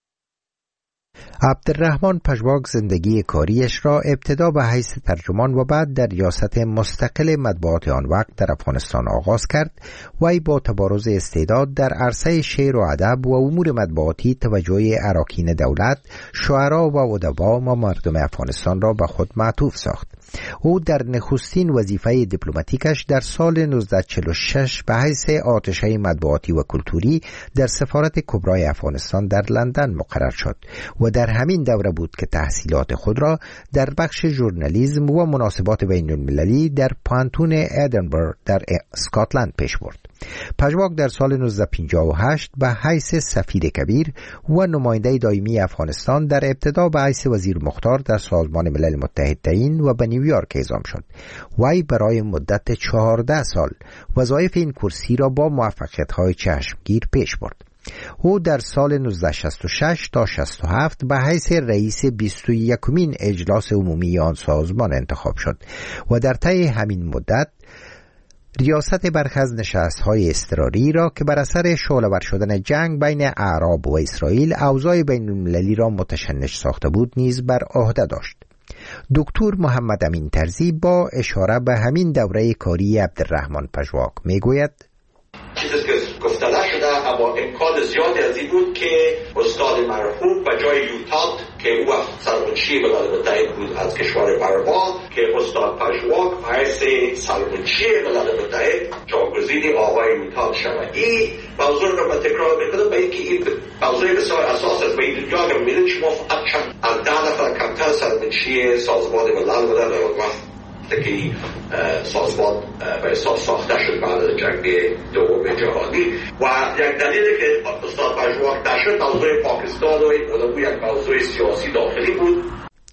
عبدالرحمن پژواک زندگی کاریش را ابتدا به حیث ترجمان و بعد در ریاست مستقل مطبوعات آن وقت در افغانستان آغاز کرد. وی با تبارز استعداد در عرصه شعر و ادب و امور مطبوعاتی توجه اراکین دولت، شعرا و ادبا و مردم افغانستان را به خود معطوف ساخت. او در نخستین وظیفه دیپلماتیکش در سال نوزده چهل و شش به حیث آتشه مطبوعاتی و کلتوری در سفارت کبرای افغانستان در لندن مقرر شد و در همین دوره بود که تحصیلات خود را در بخش ژورنالیسم و مناسبات بین المللی در پانتون ادینبرگ در اسکاتلند پیش برد. پژواک در سال نوزده پنجاه و هشت به حیث سفیر کبیر و نماینده دائمی افغانستان در ابتدا به حیث وزیر مختار در سازمان ملل متحد تعیین و به نیویورک اعزام شد. وی برای مدت چهارده سال وظایف این کرسی را با موفقیت‌های چشمگیر پیش برد. او در سال نوزده شصت و شش تا شصت و هفت به حیث رئیس بیست و یکمین اجلاس عمومی آن سازمان انتخاب شد و در طی همین مدت ریاست برخی از نشست‌های اضطراری را که بر اثر شعله‌ور شدن جنگ بین اعراب و اسرائیل اوضاع بین‌المللی را متشنج ساخته بود نیز بر عهده داشت. دکتر محمد امین طرزی با اشاره به همین دوره کاری عبدالرحمن پژواک میگوید: چیزی که گفته نشده اما امکان زیادی از این بود که استاد مرحوم به جای یوتات که او سرمنشی ملل متحد بود از کشور پروان، که استاد پژواک به حیث سرمنشی ملل متحد جاگزین آقای یوتات شود. این موضوع رو من تکرار میکنم به اینکه این موضوع بسیار اساس است. به این دنیا که میبینید شما فقط چند از ده نفر کمتر سرمنشی سازمان ملل بودن و وقت که سازمان به حساب ساخته شد بعد از جنگ دوم جهانی و یک دلیلی که استاد پژواک نشد موضوع پاکستان و این یک موضوع سیاسی داخلی بود.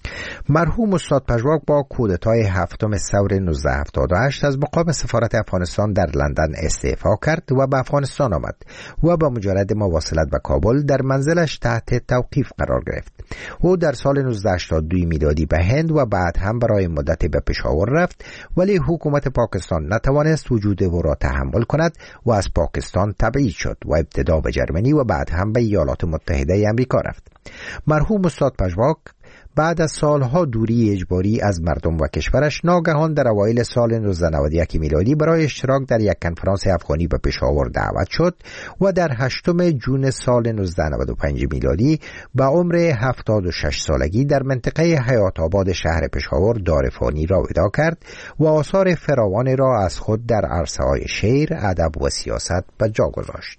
مرحوم استاد پژواک با کودتای هفتم ثور نوزده هفتاد و هشت از مقام سفارت افغانستان در لندن استعفا کرد و به افغانستان آمد و با مجرد مواصلت به کابل در منزلش تحت توقیف قرار گرفت. او در سال نوزده هشتاد و دو میلادی به هند و بعد هم برای مدت به پشاور رفت، ولی حکومت پاکستان نتوانست وجود او را تحمل کند و از پاکستان تبعید شد و ابتدا به جرمنی و بعد هم به ایالات متحده امریکا رفت. مرحوم استاد پژواک بعد از سالها دوری اجباری از مردم و کشورش ناگهان در اوایل سال نوزده نود و یک میلادی برای اشتراک در یک کنفرانس افغانی به پشاور دعوت شد و در هشتم ژوئن سال نوزده نود و پنج میلادی به عمر هفتاد و شش سالگی در منطقه حیات آباد شهر پشاور دار فانی را وداع کرد و آثار فراوانی را از خود در عرصه‌های شعر، ادب و سیاست به جا گذاشت.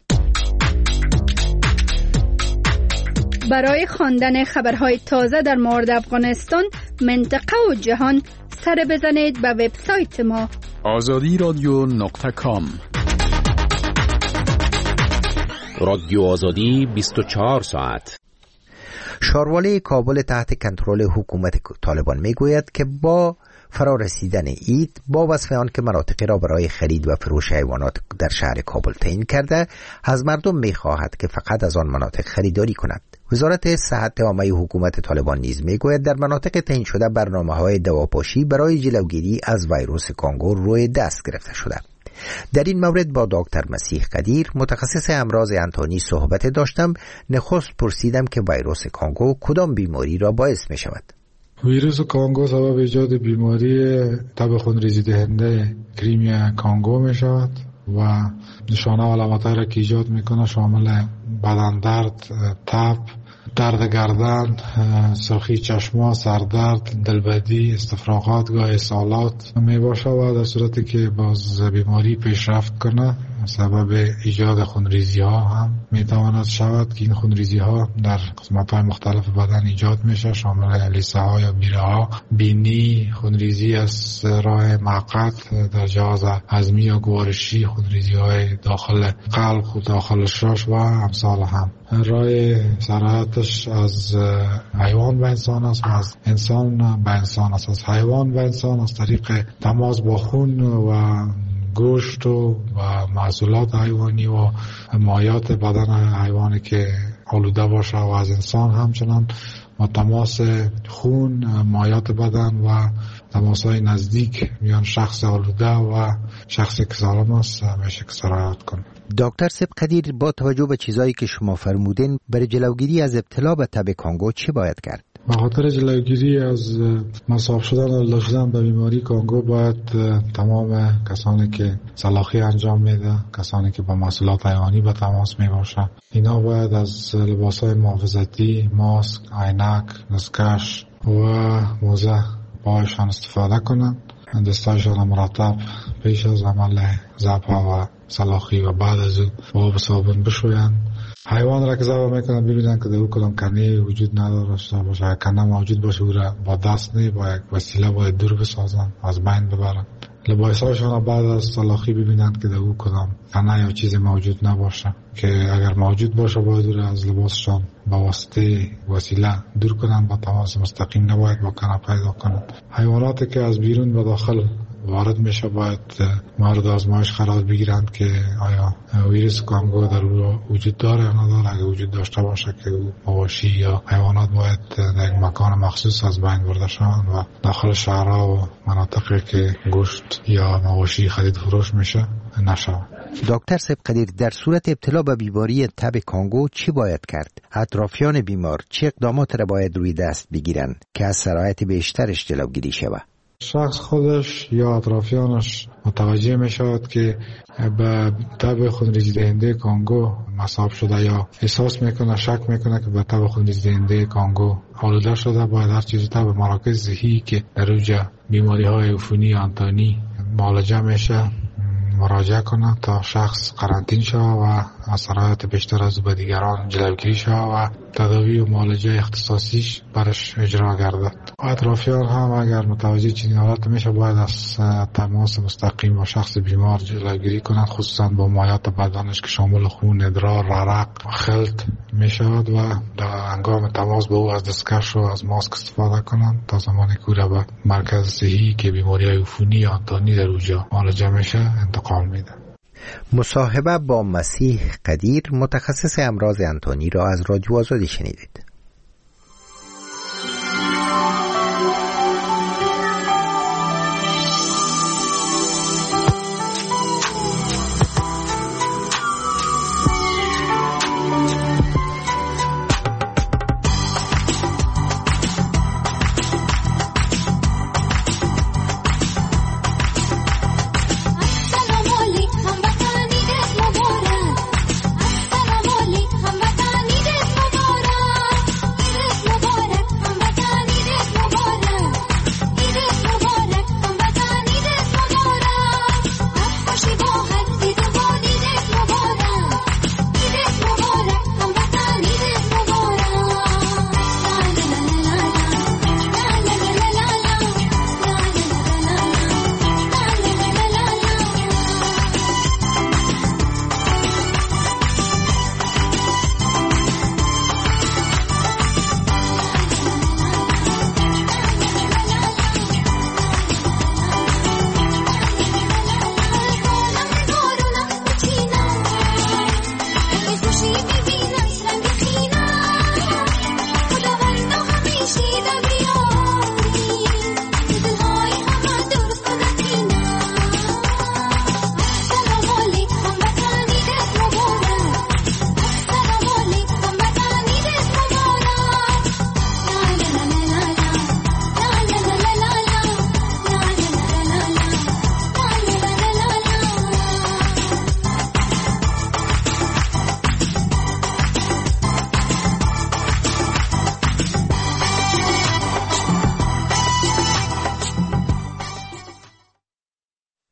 برای خواندن خبرهای تازه در مورد افغانستان، منطقه و جهان، سر بزنید به وبسایت ما آزادی رادیو نقطه کام. رادیو آزادی بیست و چهار ساعت. شاروالی کابل تحت کنترل حکومت طالبان میگوید که با فرارسیدن عید با وصف آن که مناطقی را برای خرید و فروش حیوانات در شهر کابل تعیین کرده، از مردم می‌خواهد که فقط از آن مناطق خریداری کنند. وزارت صحت عامه حکومت طالبان نیز میگوید در مناطق تعیین شده برنامه‌های دواپاشی برای جلوگیری از ویروس کانگو روی دست گرفته شده. در این مورد با دکتر مسیح قدیر متخصص امراض انتانی صحبت داشتم. نخست پرسیدم که ویروس کانگو کدام بیماری را باعث می شود. ویروس کانگو سبب ایجاد بیماری تب خونریزی دهنده کریمیا کانگو می شود و نشانه و علامت‌هایی را که ایجاد میکنه شامل بدن درد، تب، درد گردن، سرخی چشما، سردرد، دلبدی، استفراغات، گاه اسهالات می باشه و در صورتی که باز بیماری پیشرفت کنه سبب ایجاد خونریزی ها هم می تواند شود که این خونریزی ها در قسمت های مختلف بدن ایجاد میشه، شامل لیسه ها یا میره ها، بینی، خونریزی از راه معقد در جهاز هضمی یا گوارشی، خونریزی های داخل قلب و داخل شش و امثال هم. راه سرایتش از حیوان به انسان است و از انسان به انسان است. از حیوان به انسان از طریق تماس با خون و گوشت و محصولات حیوانی و مایات بدن حیوانی که آلوده باشه و از انسان همچنان با تماس خون، مایات بدن و تماس‌های نزدیک میان شخص آلوده و شخصی که سالم است میشه که سرایت کنه. دکتر سب قدیر، با توجه به چیزایی که شما فرمودین برای جلوگیری از ابتلا به تب کانگو چی باید کرد؟ به خاطر جلوگیری از مصاب شدن و لاش شدن به بیماری کانگو باید تمام کسانی که سلاخی انجام میده، کسانی که با محصولات حیوانی به تماس می باشن، اینا باید از لباس‌های محافظتی، ماسک، عینک، دستکش و موزه بایشان استفاده کنند. دستایشان مرتب پیش از عمل ذبح و سلاخی و بعد از او با آب صابون بشویند. حیوان را که ذبح میکنن ببینن که در او کدام کنه وجود نداشته باشه، کنه موجود باشه او را با دست نه با یک وسیله باید دور بسازن، از بین ببرن. لباساشون بعد از سلاخی ببینن که در او کدام کنه یا چیز موجود نباشه، که اگر موجود باشه باید او را از لباسشان با واسطه وسیله دور کنن، با تماس مستقیم نباید با کنه پیدا کنن. حیواناتی که از بیرون به داخل وارد میشه باید مورد آزمایش قرار بگیرند که آیا ویروس کانگو در او وجود داره یا نداره. اگه وجود داشته باشه که مواشی یا حیوانات باید در یک مکان مخصوص از بین برده شوند و داخل شهرها و مناطقی که گوشت یا مواشی خرید فروش میشه نشود. دکتر سب قدیر، در صورت ابتلا به بیماری تب کانگو چی باید کرد؟ اطرافیان بیمار چه اقدامات را باید روی دست بگیرند که از سرایت بیشترش جلوگیری شود؟ شخص خودش یا اطرافیانش متوجه می شود که به تب خونریزی دهنده کانگو مصاب شده یا احساس میکنه، شک میکنه که به تب خونریزی دهنده کانگو آلوده شده، باید هر چیزی تا به مراکز صحی که در اونجا بیماری های عفونی آنتانی معالجه میشه مراجعه کنه تا شخص قرنطین شود و از سرایت بیشتر از به دیگران جلوگیری شود و تداوی و معالجه اختصاصیش برش اجرا گردد. اطرافیان هم اگر متوجه چنین حالت میشه باید از تماس مستقیم با شخص بیمار جلوگیری کنند، خصوصا با مایات بدنش که شامل خون، ادرار، عرق، خلط میشود و در هنگام تماس با او از دستکش و از ماسک استفاده کنند تا زمانی که او را به مرکز صحی که بیماری عفونی آنتانی در اونجا معالجه میشه انتقال میده. مصاحبه با مسیح قدیر، متخصص امراض انتانی را از رادیو آزادی شنیدید.